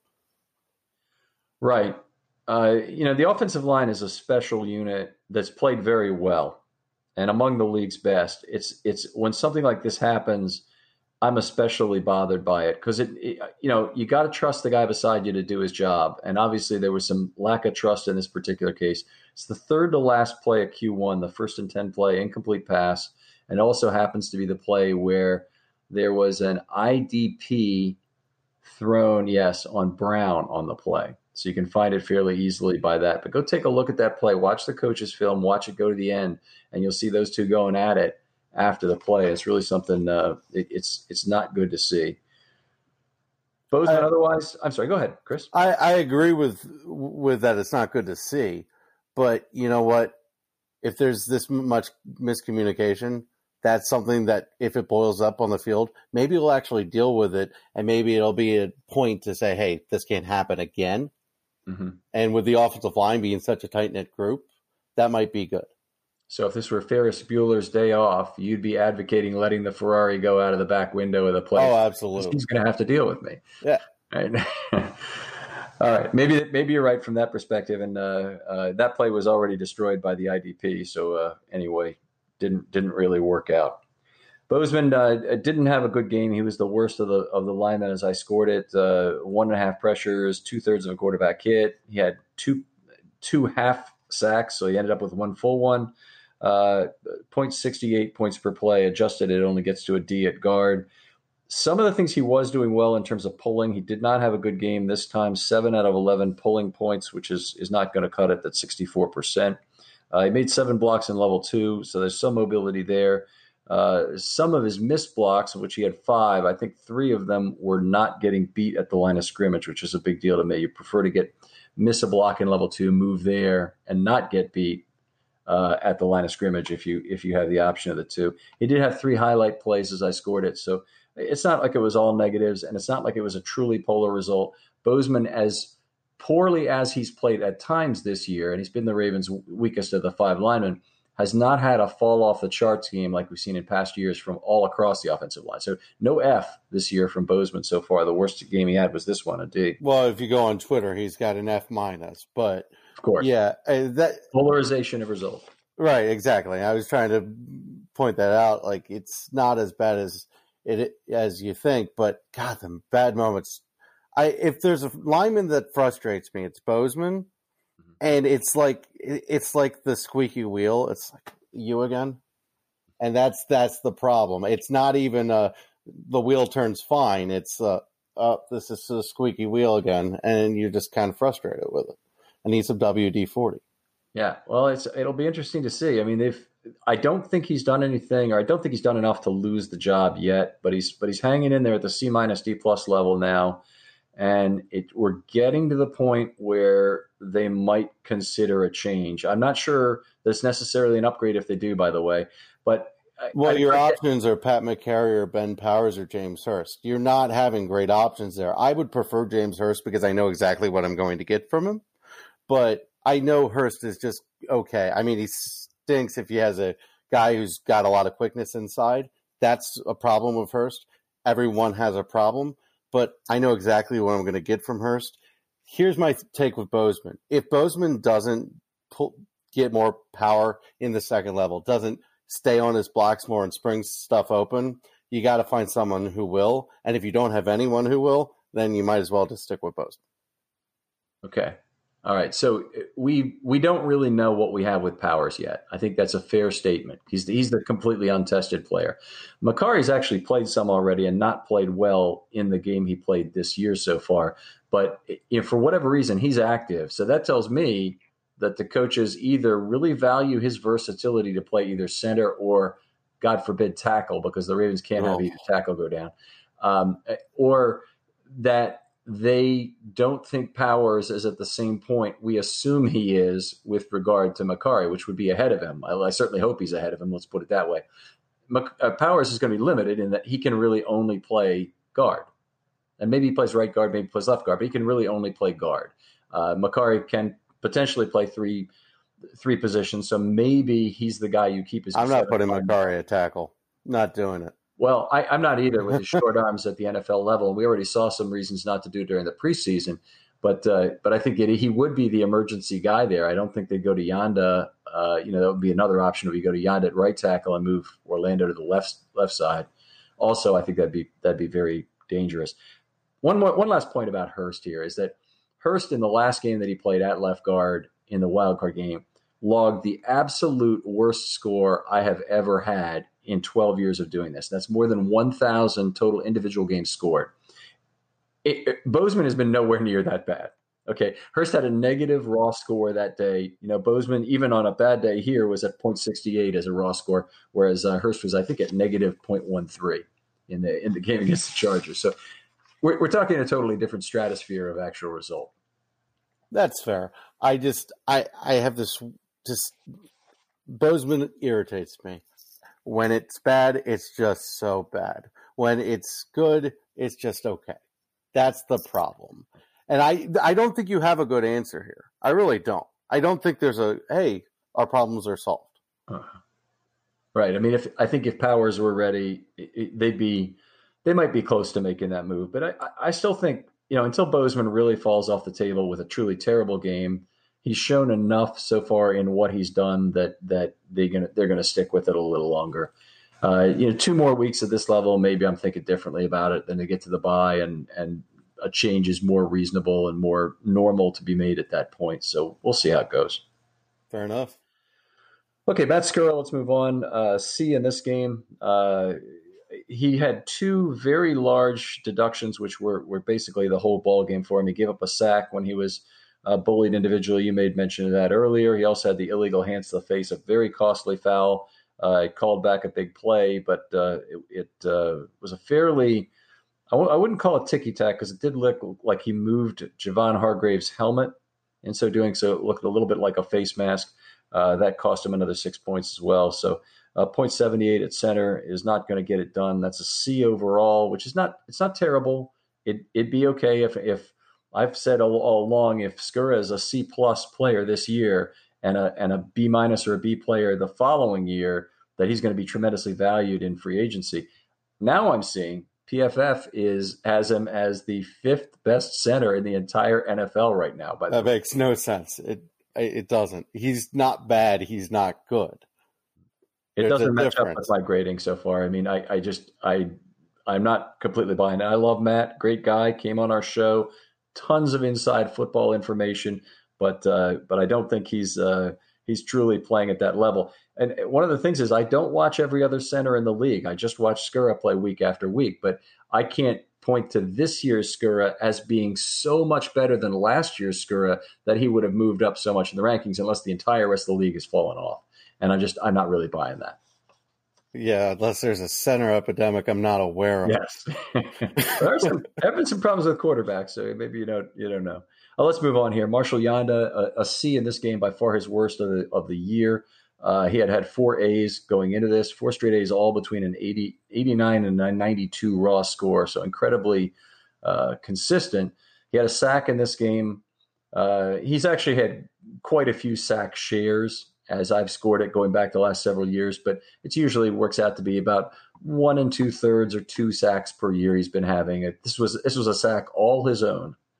Right. The offensive line is a special unit that's played very well and among the league's best. It's when something like this happens, I'm especially bothered by it because you got to trust the guy beside you to do his job. And obviously there was some lack of trust in this particular case. It's the third to last play of Q1, the 1st and 10 play, incomplete pass. And also happens to be the play where there was an IDP thrown, on Brown on the play. So you can find it fairly easily by that. But go take a look at that play. Watch the coach's film. Watch it go to the end. And you'll see those two going at it after the play. It's really something it's not good to see. Bozeman otherwise, I'm sorry, go ahead, Chris. I agree with that. It's not good to see. But you know what? If there's this much miscommunication, that's something that if it boils up on the field, maybe we'll actually deal with it. And maybe it'll be a point to say, hey, this can't happen again. Mm-hmm. And with the offensive line being such a tight-knit group, that might be good. So if this were Ferris Bueller's Day Off, you'd be advocating letting the Ferrari go out of the back window of the place. Oh, absolutely. He's going to have to deal with me. Yeah. Right. All right. Maybe you're right from that perspective. And that play was already destroyed by the IDP. So anyway, didn't really work out. Bozeman didn't have a good game. He was the worst of the linemen as I scored it. 1.5 pressures, 2/3 of a quarterback hit. He had two half sacks, so he ended up with one full one. 0.68 points per play. Adjusted, it only gets to a D at guard. Some of the things he was doing well in terms of pulling, he did not have a good game this time. 7 out of 11 pulling points, which is not going to cut it. That's 64%. He made 7 blocks in level 2, so there's some mobility there. Some of his missed blocks, of which he had 5, I think 3 of them were not getting beat at the line of scrimmage, which is a big deal to me. You prefer to miss a block in level 2, move there, and not get beat at the line of scrimmage if you have the option of the 2. He did have 3 highlight plays as I scored it, so it's not like it was all negatives, and it's not like it was a truly polar result. Bozeman, as poorly as he's played at times this year, and he's been the Ravens' weakest of the 5 linemen, has not had a fall off the charts game like we've seen in past years from all across the offensive line. So no F this year from Bozeman so far. The worst game he had was this one, a D. Well, if you go on Twitter, he's got an F-, but of course, yeah, that polarization of result. Right, exactly. I was trying to point that out. Like, it's not as bad as you think, but God, the bad moments. If there's a lineman that frustrates me, it's Bozeman. And it's like the squeaky wheel. It's like, you again? And that's the problem. It's not even the wheel turns fine. It's this is a squeaky wheel again, and you're just kind of frustrated with it. I need some WD-40. Yeah, well, it'll be interesting to see. I mean, I don't think he's done anything, or I don't think he's done enough to lose the job yet. But he's hanging in there at the C- D+ level now. And we're getting to the point where they might consider a change. I'm not sure that's necessarily an upgrade if they do, by the way. But your options are Pat McCary or Ben Powers or James Hurst. You're not having great options there. I would prefer James Hurst because I know exactly what I'm going to get from him. But I know Hurst is just okay. I mean, he stinks if he has a guy who's got a lot of quickness inside. That's a problem with Hurst. Everyone has a problem. But I know exactly what I'm going to get from Hurst. Here's my take with Bozeman. If Bozeman doesn't get more power in the second level, doesn't stay on his blocks more and spring stuff open, you got to find someone who will. And if you don't have anyone who will, then you might as well just stick with Bozeman. Okay. All right. So we don't really know what we have with Powers yet. I think that's a fair statement. He's the completely untested player. Macari's actually played some already and not played well in the game he played this year so far. But if for whatever reason, he's active. So that tells me that the coaches either really value his versatility to play either center or, God forbid, tackle, because the Ravens can't have either tackle go down, or that they don't think Powers is at the same point we assume he is with regard to Macari, which would be ahead of him. I certainly hope he's ahead of him. Let's put it that way. Powers is going to be limited in that he can really only play guard. And maybe he plays right guard, maybe he plays left guard, but he can really only play guard. Macari can potentially play three positions, so maybe he's the guy you keep as. I'm not putting Macari at tackle. Not doing it. Well, I'm not either with his short arms at the NFL level. We already saw some reasons not to do it during the preseason, but I think he would be the emergency guy there. I don't think they'd go to Yanda. That would be another option if you go to Yanda at right tackle and move Orlando to the left side. Also, I think that'd be very dangerous. One last point about Hurst here is that Hurst in the last game that he played at left guard in the wild card game logged the absolute worst score I have ever had in 12 years of doing this. That's more than 1,000 total individual games scored. Bozeman has been nowhere near that bad. Okay, Hurst had a negative raw score that day. Bozeman, even on a bad day here, was at .68 as a raw score, whereas Hurst was, I think, at negative .13 in the game against the Chargers. So we're talking a totally different stratosphere of actual result. That's fair. I have this Bozeman irritates me. When it's bad, it's just so bad. When it's good, it's just okay. That's the problem. And I don't think you have a good answer here. I really don't. I don't think there's our problems are solved. Right. I mean, I think if Powers were ready, they might be close to making that move. But I still think, until Bozeman really falls off the table with a truly terrible game, he's shown enough so far in what he's done that they're going to stick with it a little longer. 2 more weeks at this level, maybe I'm thinking differently about it. Then they get to the bye and a change is more reasonable and more normal to be made at that point. So we'll see how it goes. Fair enough. Okay, Matt Skura, let's move on. C in this game. He had 2 very large deductions, which were basically the whole ball game for him. He gave up a sack when he was bullied individually. You made mention of that earlier. He also had the illegal hands to the face, a very costly foul. Called back a big play, but it was a fairly, I wouldn't call it ticky-tack because it did look like he moved Javon Hargrave's helmet. And so doing so, it looked a little bit like a face mask. That cost him another 6 points as well. So .78 at center is not going to get it done. That's a C overall, which is it's not terrible. It'd be okay if I've said all along, if Skura is a C+ player this year and a B- or a B player the following year, that he's going to be tremendously valued in free agency. Now I'm seeing PFF has him as the 5th best center in the entire NFL right now. That makes no sense. It doesn't. He's not bad. He's not good. It doesn't match up with my grading so far. I mean, I'm not completely buying it. I love Matt, great guy, came on our show, tons of inside football information, but I don't think he's truly playing at that level. And one of the things is I don't watch every other center in the league. I just watch Skura play week after week, but I can't point to this year's Skura as being so much better than last year's Skura that he would have moved up so much in the rankings unless the entire rest of the league has fallen off. And I'm not really buying that. Yeah, unless there's a center epidemic I'm not aware of. Yes. There have been some problems with quarterbacks, so maybe you don't know. Let's move on here. Marshall Yanda, a C in this game, by far his worst of the year. He had 4 A's going into this, 4 straight A's, all between an 89 and a 92 raw score. So incredibly consistent. He had a sack in this game. He's actually had quite a few sack shares as I've scored it going back the last several years, but it usually works out to be about 1 2/3 or 2 sacks per year he's been having. This was a sack all his own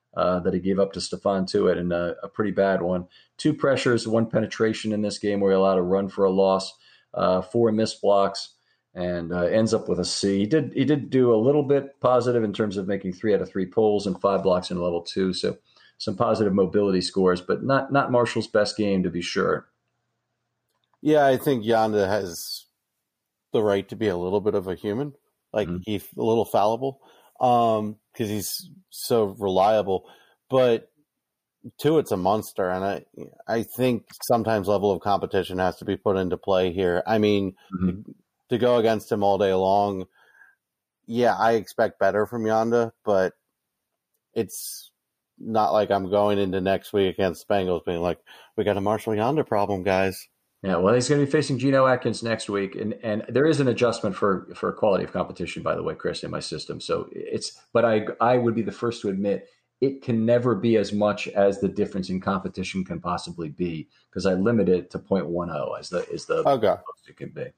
that he gave up to Stephon Tuitt, and a pretty bad one. 2 pressures, 1 penetration in this game where he allowed a run for a loss, 4 missed blocks, and ends up with a C. He did do a little bit positive in terms of making 3 out of 3 pulls and 5 blocks in level 2, so some positive mobility scores, but not Marshall's best game, to be sure. Yeah, I think Yanda has the right to be a little bit of a human, he's a little fallible, because he's so reliable. But Tuitt's a monster, and I think sometimes level of competition has to be put into play here. I mean, to go against him all day long, yeah, I expect better from Yanda, but it's not like I'm going into next week against Bengals being like, we got a Marshall Yanda problem, guys. Yeah, well, he's going to be facing Geno Atkins next week, and there is an adjustment for quality of competition, by the way, Chris, in my system. So but I would be the first to admit it can never be as much as the difference in competition can possibly be, because I limit it to 0.10 as the most it can be.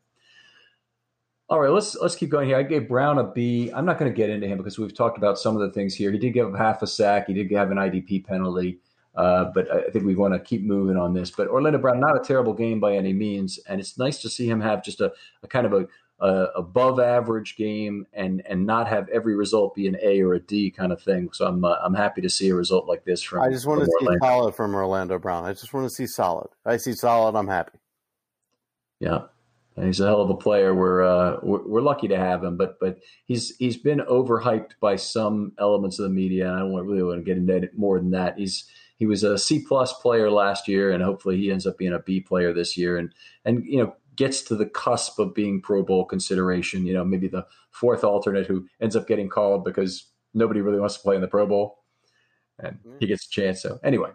All right, let's keep going here. I gave Brown a B. I'm not going to get into him because we've talked about some of the things here. He did give up half a sack. He did have an IDP penalty. But I think we want to keep moving on this. But Orlando Brown, not a terrible game by any means, and it's nice to see him have just a kind of a above average game and not have every result be an A or a D kind of thing. So I'm happy to see a result like this from. I just want to see solid from Orlando Brown. I just want to see solid. I see solid. I'm happy. Yeah. And he's a hell of a player. We're lucky to have him, but he's been overhyped by some elements of the media. And I don't really want to get into it more than that. He was a C+ player last year, and hopefully he ends up being a B player this year, and gets to the cusp of being Pro Bowl consideration. Maybe the 4th alternate who ends up getting called because nobody really wants to play in the Pro Bowl, and he gets a chance. So anyway,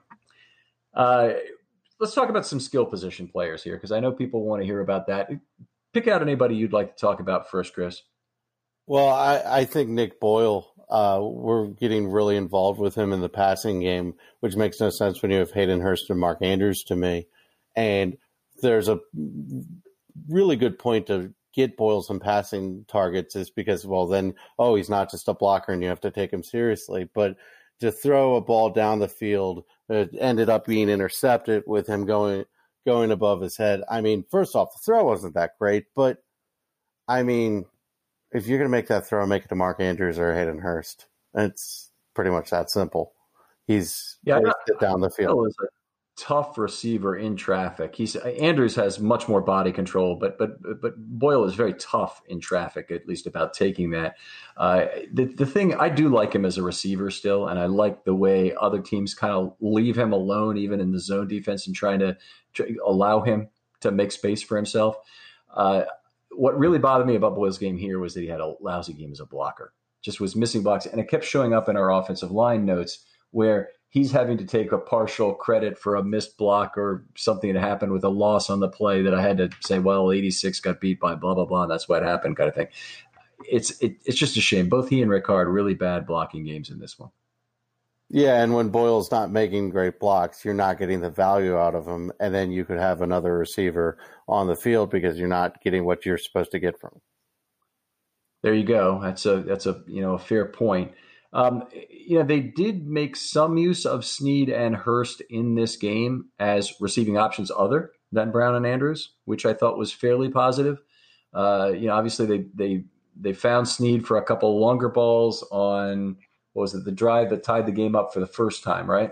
let's talk about some skill position players here, because I know people want to hear about that. Pick out anybody you'd like to talk about first, Chris. Well, I think Nick Boyle. We're getting really involved with him in the passing game, which makes no sense when you have Hayden Hurst and Mark Andrews to me. And there's a really good point to get Boyle some passing targets is because, he's not just a blocker and you have to take him seriously. But to throw a ball down the field, it ended up being intercepted with him going above his head. I mean, first off, the throw wasn't that great, but I mean, if you're going to make that throw, make it to Mark Andrews or Hayden Hurst. It's pretty much that simple. He's it down the field. Is a tough receiver in traffic. Andrews has much more body control, but Boyle is very tough in traffic, at least about taking that. The thing, I do like him as a receiver still, and I like the way other teams kind of leave him alone, even in the zone defense, and trying to allow him to make space for himself. What really bothered me about Boyle's game here was that he had a lousy game as a blocker. Just was missing blocks, and it kept showing up in our offensive line notes where he's having to take a partial credit for a missed block or something that happened with a loss on the play that I had to say, 86 got beat by blah, blah, blah, and that's what happened kind of thing. It's just a shame. Both he and Ricard really bad blocking games in this one. Yeah, and when Boyle's not making great blocks, you're not getting the value out of him, and then you could have another receiver on the field because you're not getting what you're supposed to get from him. There you go. That's a fair point. They did make some use of Snead and Hurst in this game as receiving options other than Brown and Andrews, which I thought was fairly positive. Obviously they found Snead for a couple of longer balls on, what was it, the drive that tied the game up for the first time, right?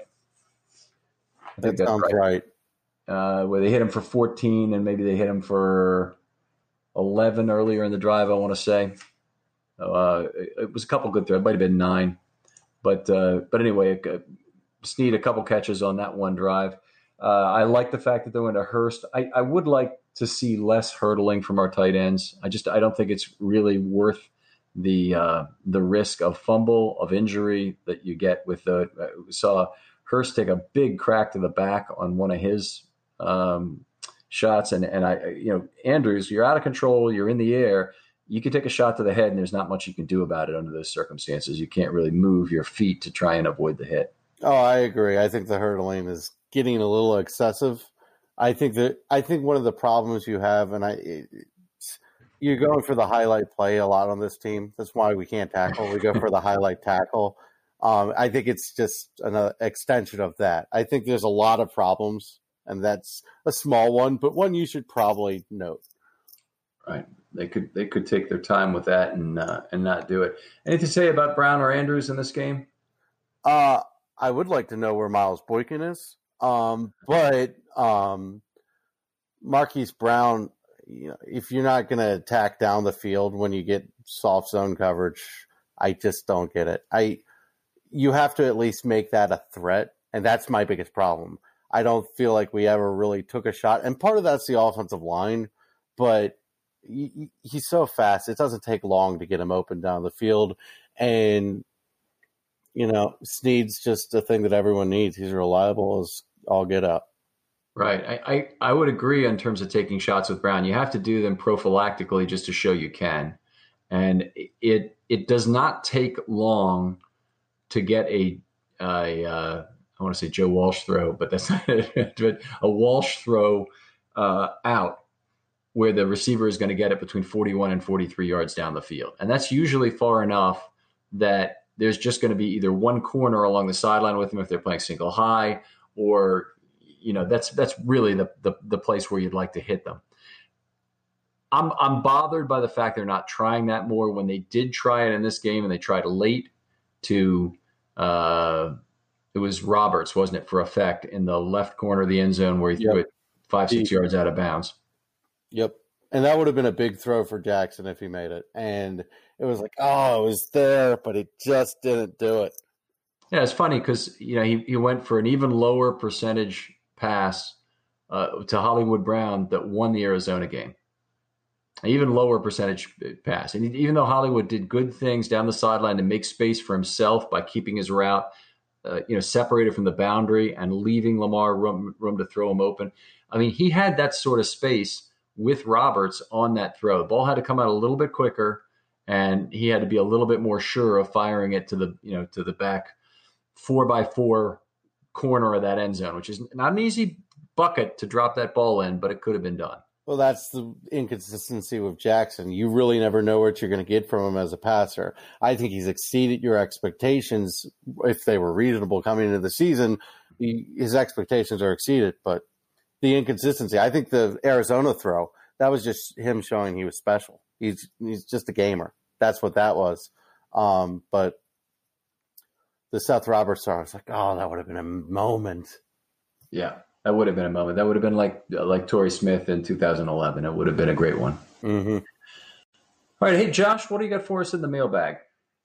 I think that sounds right. Where they hit him for 14 and maybe they hit him for 11 earlier in the drive, I want to say. It was a couple good throws. It might have been 9. But anyway, Snead a couple catches on that one drive. I like the fact that they went to Hurst. I would like to see less hurdling from our tight ends. I don't think it's really worth the risk of fumble, of injury that you get with we saw Hurst take a big crack to the back on one of his shots. And Andrews, you're out of control. You're in the air. You can take a shot to the head, and there's not much you can do about it under those circumstances. You can't really move your feet to try and avoid the hit. Oh, I agree. I think the hurdling is getting a little excessive. I think one of the problems you have, and you're going for the highlight play a lot on this team. That's why we can't tackle. We go for the highlight tackle. I think it's just an extension of that. I think there's a lot of problems, and that's a small one, but one you should probably note. Right. They could take their time with that and not do it. Anything to say about Brown or Andrews in this game? I would like to know where Miles Boykin is. But Marquise Brown, if you're not going to attack down the field when you get soft zone coverage, I just don't get it. You have to at least make that a threat, and that's my biggest problem. I don't feel like we ever really took a shot, and part of that's the offensive line, but he's so fast. It doesn't take long to get him open down the field, and Snead's just a thing that everyone needs. He's reliable as all get up. Right. I would agree in terms of taking shots with Brown. You have to do them prophylactically just to show you can. And it does not take long to get I want to say Joe Walsh throw, but that's not it. But a Walsh throw out where the receiver is going to get it between 41 and 43 yards down the field. And that's usually far enough that there's just going to be either one corner along the sideline with them if they're playing single high, or that's really the place where you'd like to hit them. I'm bothered by the fact they're not trying that more. When they did try it in this game, and they tried late to it was Roberts, wasn't it, for effect in the left corner of the end zone where he threw it 5-6 yards out of bounds. Yep. And that would have been a big throw for Jackson if he made it. And it was like, it was there, but he just didn't do it. Yeah, it's funny because he went for an even lower percentage pass to Hollywood Brown that won the Arizona game. An even lower percentage pass. And even though Hollywood did good things down the sideline to make space for himself by keeping his route separated from the boundary and leaving Lamar room to throw him open. I mean, he had that sort of space with Roberts on that throw. The ball had to come out a little bit quicker, and he had to be a little bit more sure of firing it to the back 4x4 corner of that end zone, which is not an easy bucket to drop that ball in, but it could have been done. Well, that's the inconsistency with Jackson. You really never know what you're going to get from him as a passer. I think he's exceeded your expectations. If they were reasonable coming into the season, his expectations are exceeded, but the inconsistency, I think the Arizona throw, that was just him showing he was special. He's just a gamer. That's what that was. But the Seth Roberts throw, I was like, that would have been a moment. Yeah, that would have been a moment. That would have been like Torrey Smith in 2011. It would have been a great one. Mm-hmm. All right. Hey, Josh, what do you got for us in the mailbag?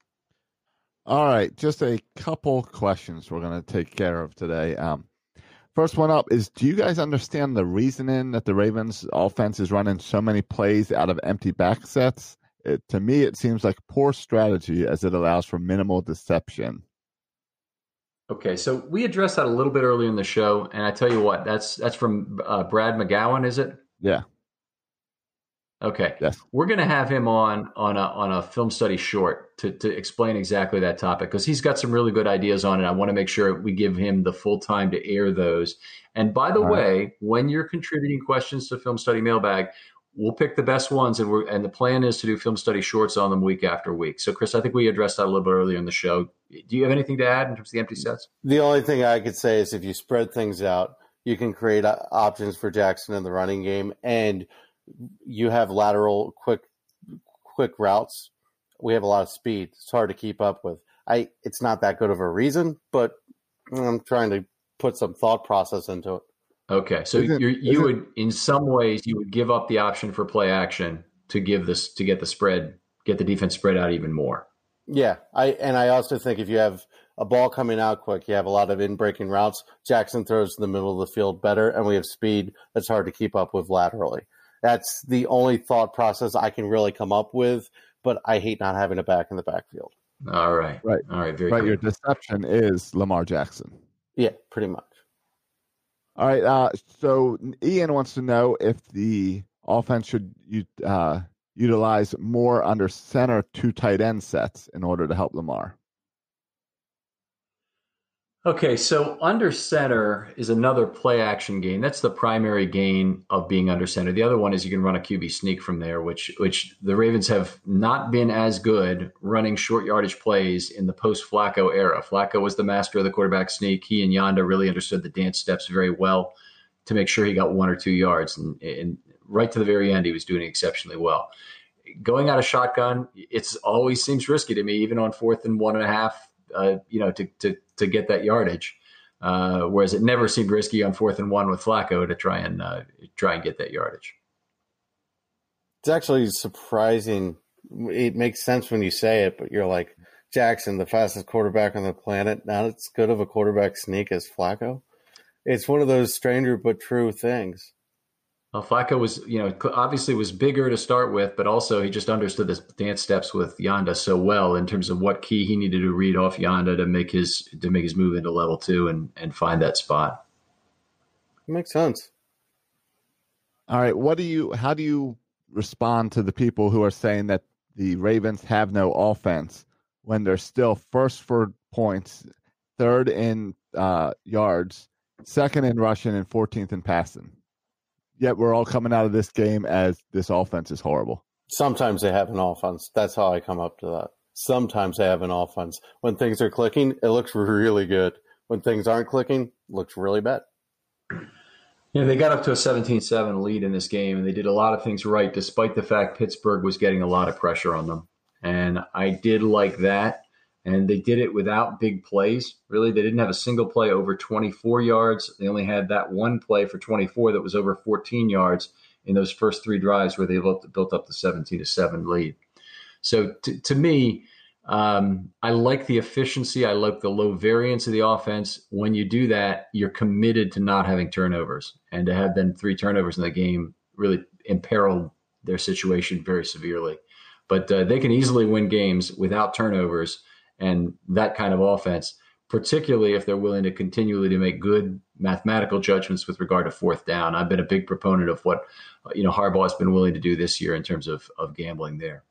All right. Just a couple questions we're going to take care of today. First one up is, do you guys understand the reasoning that the Ravens offense is running so many plays out of empty back sets? To me, it seems like poor strategy as it allows for minimal deception. Okay, so we addressed that a little bit earlier in the show, and I tell you what, that's from Brad McGowan, is it? Yeah. Okay. Yes. We're going to have him on a film study short to explain exactly that topic, because he's got some really good ideas on it. I want to make sure we give him the full time to air those. And by the way, when you're contributing questions to Film Study Mailbag, we'll pick the best ones, and the plan is to do film study shorts on them week after week. So, Chris, I think we addressed that a little bit earlier in the show. Do you have anything to add in terms of the empty sets? The only thing I could say is if you spread things out, you can create options for Jackson in the running game, and you have lateral quick routes. We have a lot of speed. It's hard to keep up with. It's not that good of a reason, but I'm trying to put some thought process into it. Okay, so you would, in some ways, you would give up the option for play action to get the defense spread out even more. Yeah, I also think if you have a ball coming out quick, you have a lot of in-breaking routes. Jackson throws in the middle of the field better, and we have speed that's hard to keep up with laterally. That's the only thought process I can really come up with, but I hate not having a back in the backfield. All right. Right. All right, very right. good. Your deception is Lamar Jackson. Yeah, pretty much. All right. So Ian wants to know if the offense should utilize more under center 2 tight end sets in order to help Lamar. Okay, so under center is another play action gain. That's the primary gain of being under center. The other one is you can run a QB sneak from there, which the Ravens have not been as good running short yardage plays in the post Flacco era. Flacco was the master of the quarterback sneak. He and Yanda really understood the dance steps very well to make sure he got 1 or 2 yards. And right to the very end, he was doing exceptionally well. Going out of shotgun, it's always seems risky to me, even on 4th and 1.5. To get that yardage, whereas it never seemed risky on 4th and 1 with Flacco to try and get that yardage. It's actually surprising. It makes sense when you say it, but you're like, Jackson, the fastest quarterback on the planet, not as good of a quarterback sneak as Flacco. It's one of those stranger but true things. Well, Flacco was, obviously was bigger to start with, but also he just understood the dance steps with Yanda so well in terms of what key he needed to read off Yanda to make his move into level 2 and find that spot. It makes sense. All right, how do you respond to the people who are saying that the Ravens have no offense when they're still first for points, third in yards, second in rushing, and 14th in passing? Yet we're all coming out of this game as this offense is horrible. Sometimes they have an offense. That's how I come up to that. Sometimes they have an offense. When things are clicking, it looks really good. When things aren't clicking, it looks really bad. Yeah, they got up to a 17-7 lead in this game, and they did a lot of things right, despite the fact Pittsburgh was getting a lot of pressure on them. And I did like that. And they did it without big plays. Really, they didn't have a single play over 24 yards. They only had that one play for 24 that was over 14 yards in those first 3 drives where they built up the 17-7 lead. So to me, I like the efficiency. I like the low variance of the offense. When you do that, you're committed to not having turnovers. And to have then 3 turnovers in the game really imperiled their situation very severely. But they can easily win games without turnovers and that kind of offense, particularly if they're willing to continually to make good mathematical judgments with regard to 4th down. I've been a big proponent of what Harbaugh has been willing to do this year in terms of gambling there.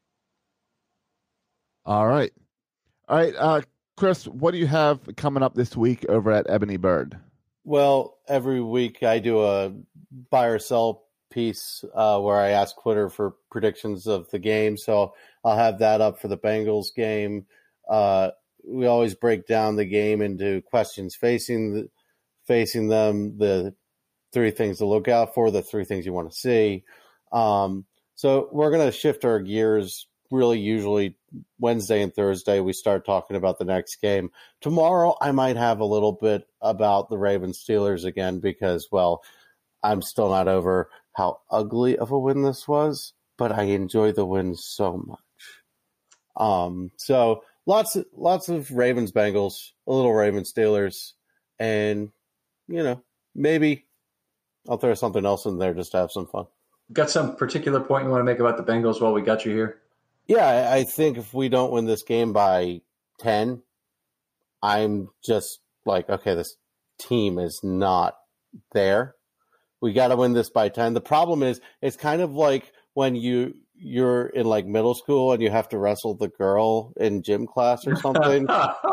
All right. Chris, what do you have coming up this week over at Ebony Bird? Well, every week I do a buy or sell piece where I ask Twitter for predictions of the game. So I'll have that up for the Bengals game. We always break down the game into questions facing them, the 3 things to look out for, the 3 things you want to see. So we're going to shift our gears. Really, usually Wednesday and Thursday, we start talking about the next game. Tomorrow, I might have a little bit about the Ravens Steelers again because, well, I'm still not over how ugly of a win this was, but I enjoy the win so much. So lots of Ravens Bengals, a little Ravens Steelers, and maybe I'll throw something else in there just to have some fun. Got some particular point you want to make about the Bengals while we got you here? Yeah, I think if we don't win this game by 10, I'm just like, okay, this team is not there. We got to win this by 10. The problem is it's kind of like when you're in like middle school and you have to wrestle the girl in gym class or something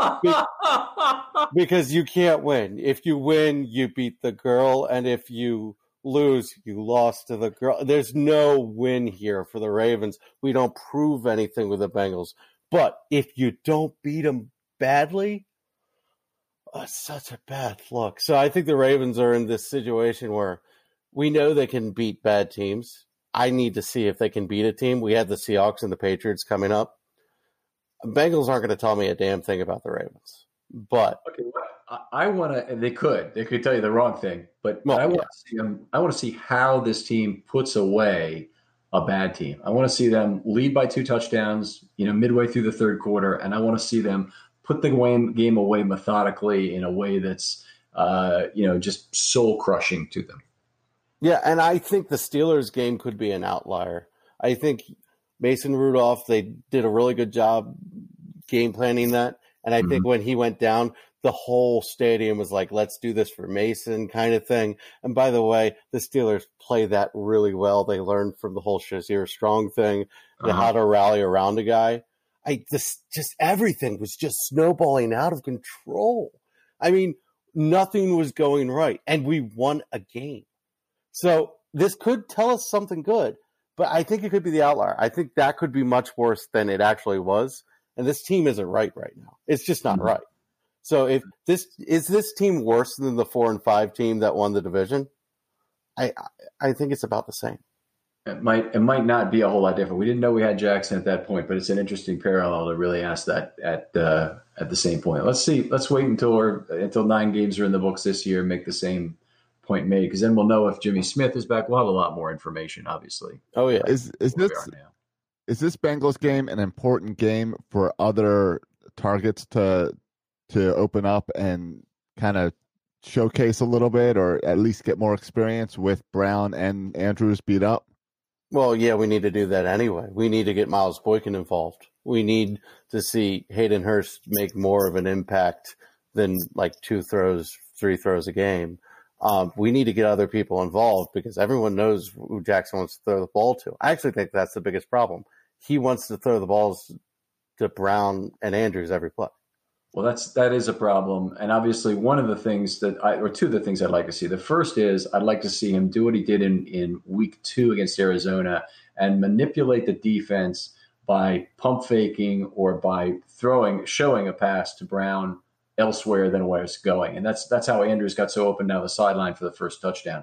because you can't win. If you win, you beat the girl. And if you lose, you lost to the girl. There's no win here for the Ravens. We don't prove anything with the Bengals. But if you don't beat them badly, it's such a bad look. So I think the Ravens are in this situation where we know they can beat bad teams. I need to see if they can beat a team. We had the Seahawks and the Patriots coming up. Bengals aren't going to tell me a damn thing about the Ravens. But okay, I want to. They could tell you the wrong thing, but I want to see them. I want to see how this team puts away a bad team. I want to see them lead by 2 touchdowns, midway through the 3rd quarter, and I want to see them put the game away methodically in a way that's, just soul crushing to them. Yeah, and I think the Steelers game could be an outlier. I think Mason Rudolph, they did a really good job game planning that. And I think when he went down, the whole stadium was like, let's do this for Mason kind of thing. And by the way, the Steelers play that really well. They learned from the whole Shazier Strong thing, how to rally around a guy. Just everything was just snowballing out of control. I mean, nothing was going right, and we won a game. So this could tell us something good, but I think it could be the outlier. I think that could be much worse than it actually was, and this team isn't right now. It's just not right. So if this team worse than the 4-5 team that won the division, I think it's about the same. It might not be a whole lot different. We didn't know we had Jackson at that point, but it's an interesting parallel to really ask that at the same point. Let's see. Let's wait until 9 games are in the books this year and make the same point made, because then we'll know if Jimmy Smith is back. We'll have a lot more information, obviously. Oh yeah. Is this Bengals game an important game for other targets to open up and kind of showcase a little bit, or at least get more experience with Brown and Andrews beat up? Well, yeah, we need to do that anyway. We need to get Miles Boykin involved. We need to see Hayden Hurst make more of an impact than like 2 throws, 3 throws a game. We need to get other people involved because everyone knows who Jackson wants to throw the ball to. I actually think that's the biggest problem. He wants to throw the balls to Brown and Andrews every play. Well, that is a problem. And obviously two of the things I'd like to see. The first is I'd like to see him do what he did in week 2 against Arizona and manipulate the defense by pump faking or by showing a pass to Brown elsewhere than where it's going. And that's how Andrews got so open down the sideline for the first touchdown.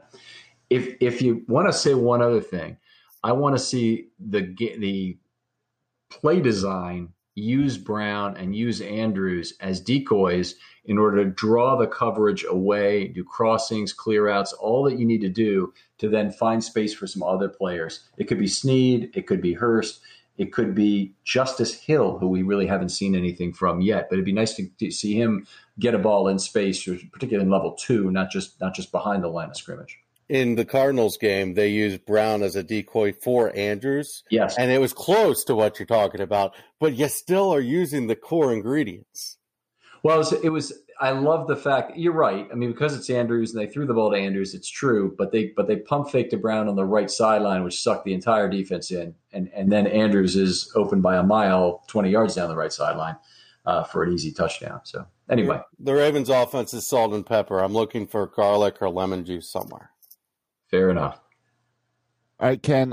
If you want to say one other thing, I want to see the play design use Brown and use Andrews as decoys in order to draw the coverage away, do crossings, clear outs, all that you need to do to then find space for some other players. It could be Snead, it could be Hurst, it could be Justice Hill, who we really haven't seen anything from yet, but it'd be nice to see him get a ball in space, particularly in level 2, not just behind the line of scrimmage. In the Cardinals game, they used Brown as a decoy for Andrews. Yes. And it was close to what you're talking about, but you still are using the core ingredients. Well, I love the fact, you're right. I mean, because it's Andrews and they threw the ball to Andrews, it's true, but they pump faked to Brown on the right sideline, which sucked the entire defense in. And then Andrews is open by a mile, 20 yards down the right sideline for an easy touchdown. So anyway. The Ravens offense is salt and pepper. I'm looking for garlic or lemon juice somewhere. Fair enough. All right, Ken,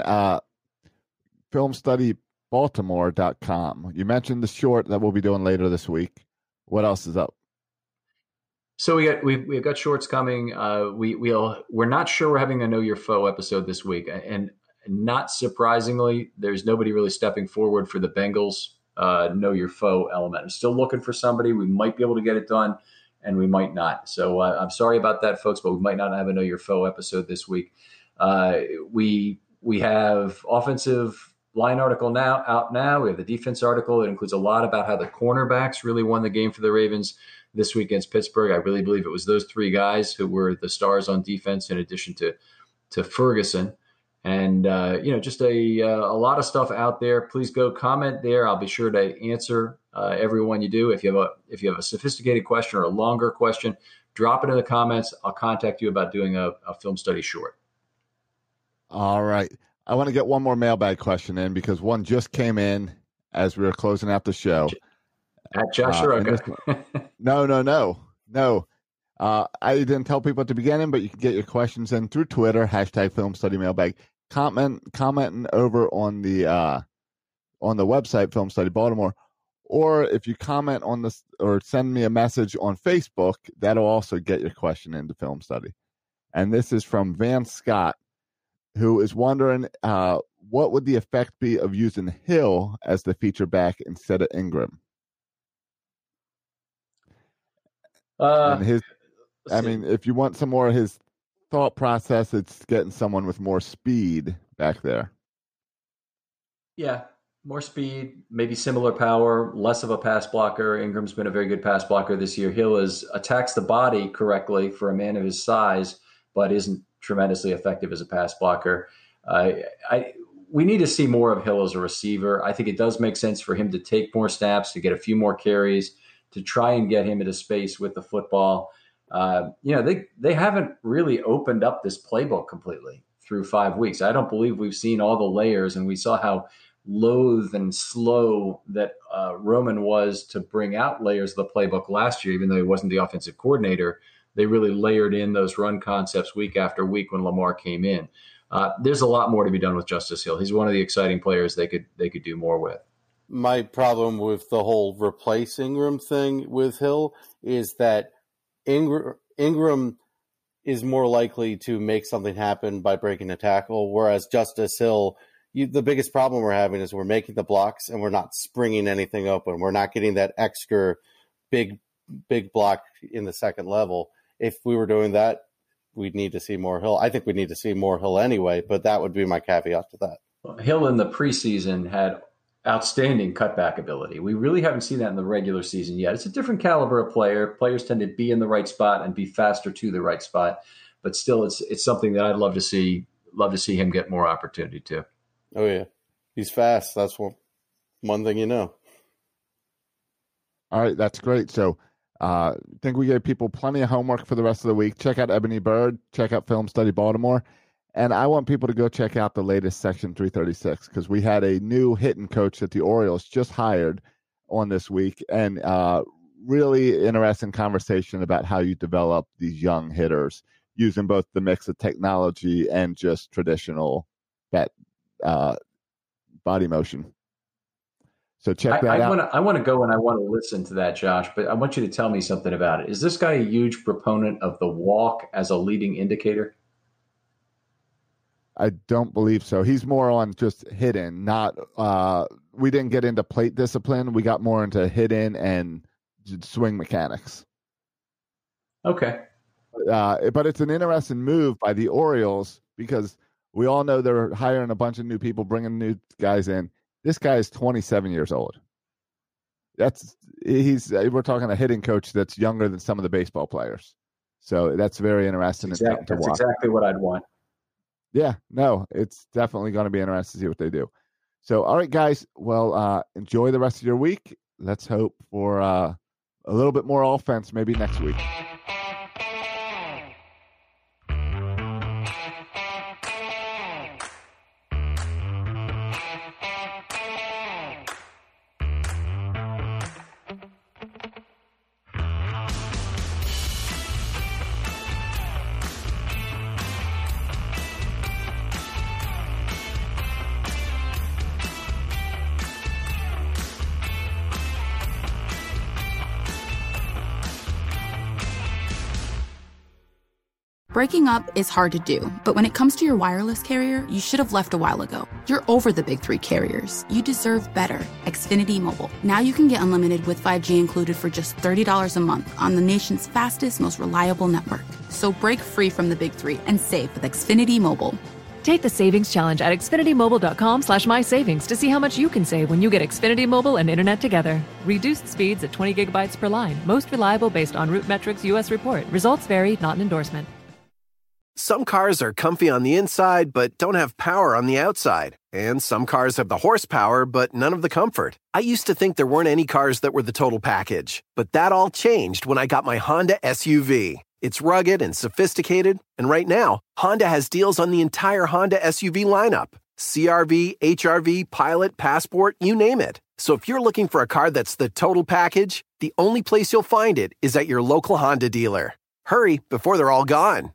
filmstudybaltimore.com. You mentioned the short that we'll be doing later this week. What else is up? So we've got shorts coming. We're not sure we're having a Know Your Foe episode this week, and not surprisingly, there's nobody really stepping forward for the Bengals Know Your Foe element. I'm still looking for somebody. We might be able to get it done, and we might not. So I'm sorry about that, folks, but we might not have a Know Your Foe episode this week. We have offensive line article out now. We have the defense article. It includes a lot about how the cornerbacks really won the game for the Ravens this week against Pittsburgh. I really believe it was those 3 guys who were the stars on defense in addition to Ferguson. And, just a lot of stuff out there. Please go comment there. I'll be sure to answer everyone you do. If you have a sophisticated question or a longer question, drop it in the comments. I'll contact you about doing a film study short. All right. I want to get one more mailbag question in because one just came in as we were closing out the show. At Josh Soroka. No. I didn't tell people at the beginning, but you can get your questions in through Twitter, #FilmStudyMailbag. Commenting over on the website, Film Study Baltimore, or if you comment on this or send me a message on Facebook, that'll also get your question into Film Study. And this is from Van Scott, who is wondering what would the effect be of using Hill as the feature back instead of Ingram? If you want some more of his thought process, it's getting someone with more speed back there. Yeah, more speed, maybe similar power, less of a pass blocker. Ingram's been a very good pass blocker this year. Hill attacks the body correctly for a man of his size, but isn't tremendously effective as a pass blocker. We need to see more of Hill as a receiver. I think it does make sense for him to take more snaps, to get a few more carries, to try and get him into space with the football. They haven't really opened up this playbook completely through 5 weeks. I don't believe we've seen all the layers, and we saw how loath and slow that Roman was to bring out layers of the playbook last year, even though he wasn't the offensive coordinator. They really layered in those run concepts week after week when Lamar came in. There's a lot more to be done with Justice Hill. He's one of the exciting players they could do more with. My problem with the whole replace Ingram thing with Hill is that Ingram is more likely to make something happen by breaking a tackle, whereas Justice Hill, the biggest problem we're having is we're making the blocks and we're not springing anything open. We're not getting that extra big block in the second level. If we were doing that, we'd need to see more Hill. I think we need to see more Hill anyway, but that would be my caveat to that. Hill in the preseason had outstanding cutback ability. We really haven't seen that in the regular season yet. It's a different caliber of player. Players tend to be in the right spot and be faster to the right spot, but still it's something that I'd love to see him get more opportunity to. Oh yeah. He's fast. That's one thing you know. All right, that's great. So I think we gave people plenty of homework for the rest of the week. Check out Ebony Bird, check out Film Study Baltimore. And I want people to go check out the latest Section 336 because we had a new hitting coach that the Orioles just hired on this week, and really interesting conversation about how you develop these young hitters using both the mix of technology and just traditional body motion. So check that out. I want to go and I want to listen to that, Josh, but I want you to tell me something about it. Is this guy a huge proponent of the walk as a leading indicator? I don't believe so. He's more on just hit in, not we didn't get into plate discipline. We got more into hit in and swing mechanics. Okay. But it's an interesting move by the Orioles because we all know they're hiring a bunch of new people, bringing new guys in. This guy is 27 years old. We're talking a hitting coach that's younger than some of the baseball players. So that's very interesting. That's exactly what I'd want. Yeah, no, it's definitely going to be interesting to see what they do. So, all right, guys, well, enjoy the rest of your week. Let's hope for a little bit more offense maybe next week. Breaking up is hard to do, but when it comes to your wireless carrier, you should have left a while ago. You're over the big three carriers. You deserve better. Xfinity Mobile. Now you can get unlimited with 5G included for just $30 a month on the nation's fastest, most reliable network. So break free from the big three and save with Xfinity Mobile. Take the savings challenge at xfinitymobile.com/mysavings to see how much you can save when you get Xfinity Mobile and Internet together. Reduced speeds at 20 gigabytes per line. Most reliable based on Root Metrics US report. Results vary, not an endorsement. Some cars are comfy on the inside, but don't have power on the outside. And some cars have the horsepower, but none of the comfort. I used to think there weren't any cars that were the total package. But that all changed when I got my Honda SUV. It's rugged and sophisticated. And right now, Honda has deals on the entire Honda SUV lineup. CR-V, HR-V, Pilot, Passport, you name it. So if you're looking for a car that's the total package, the only place you'll find it is at your local Honda dealer. Hurry before they're all gone.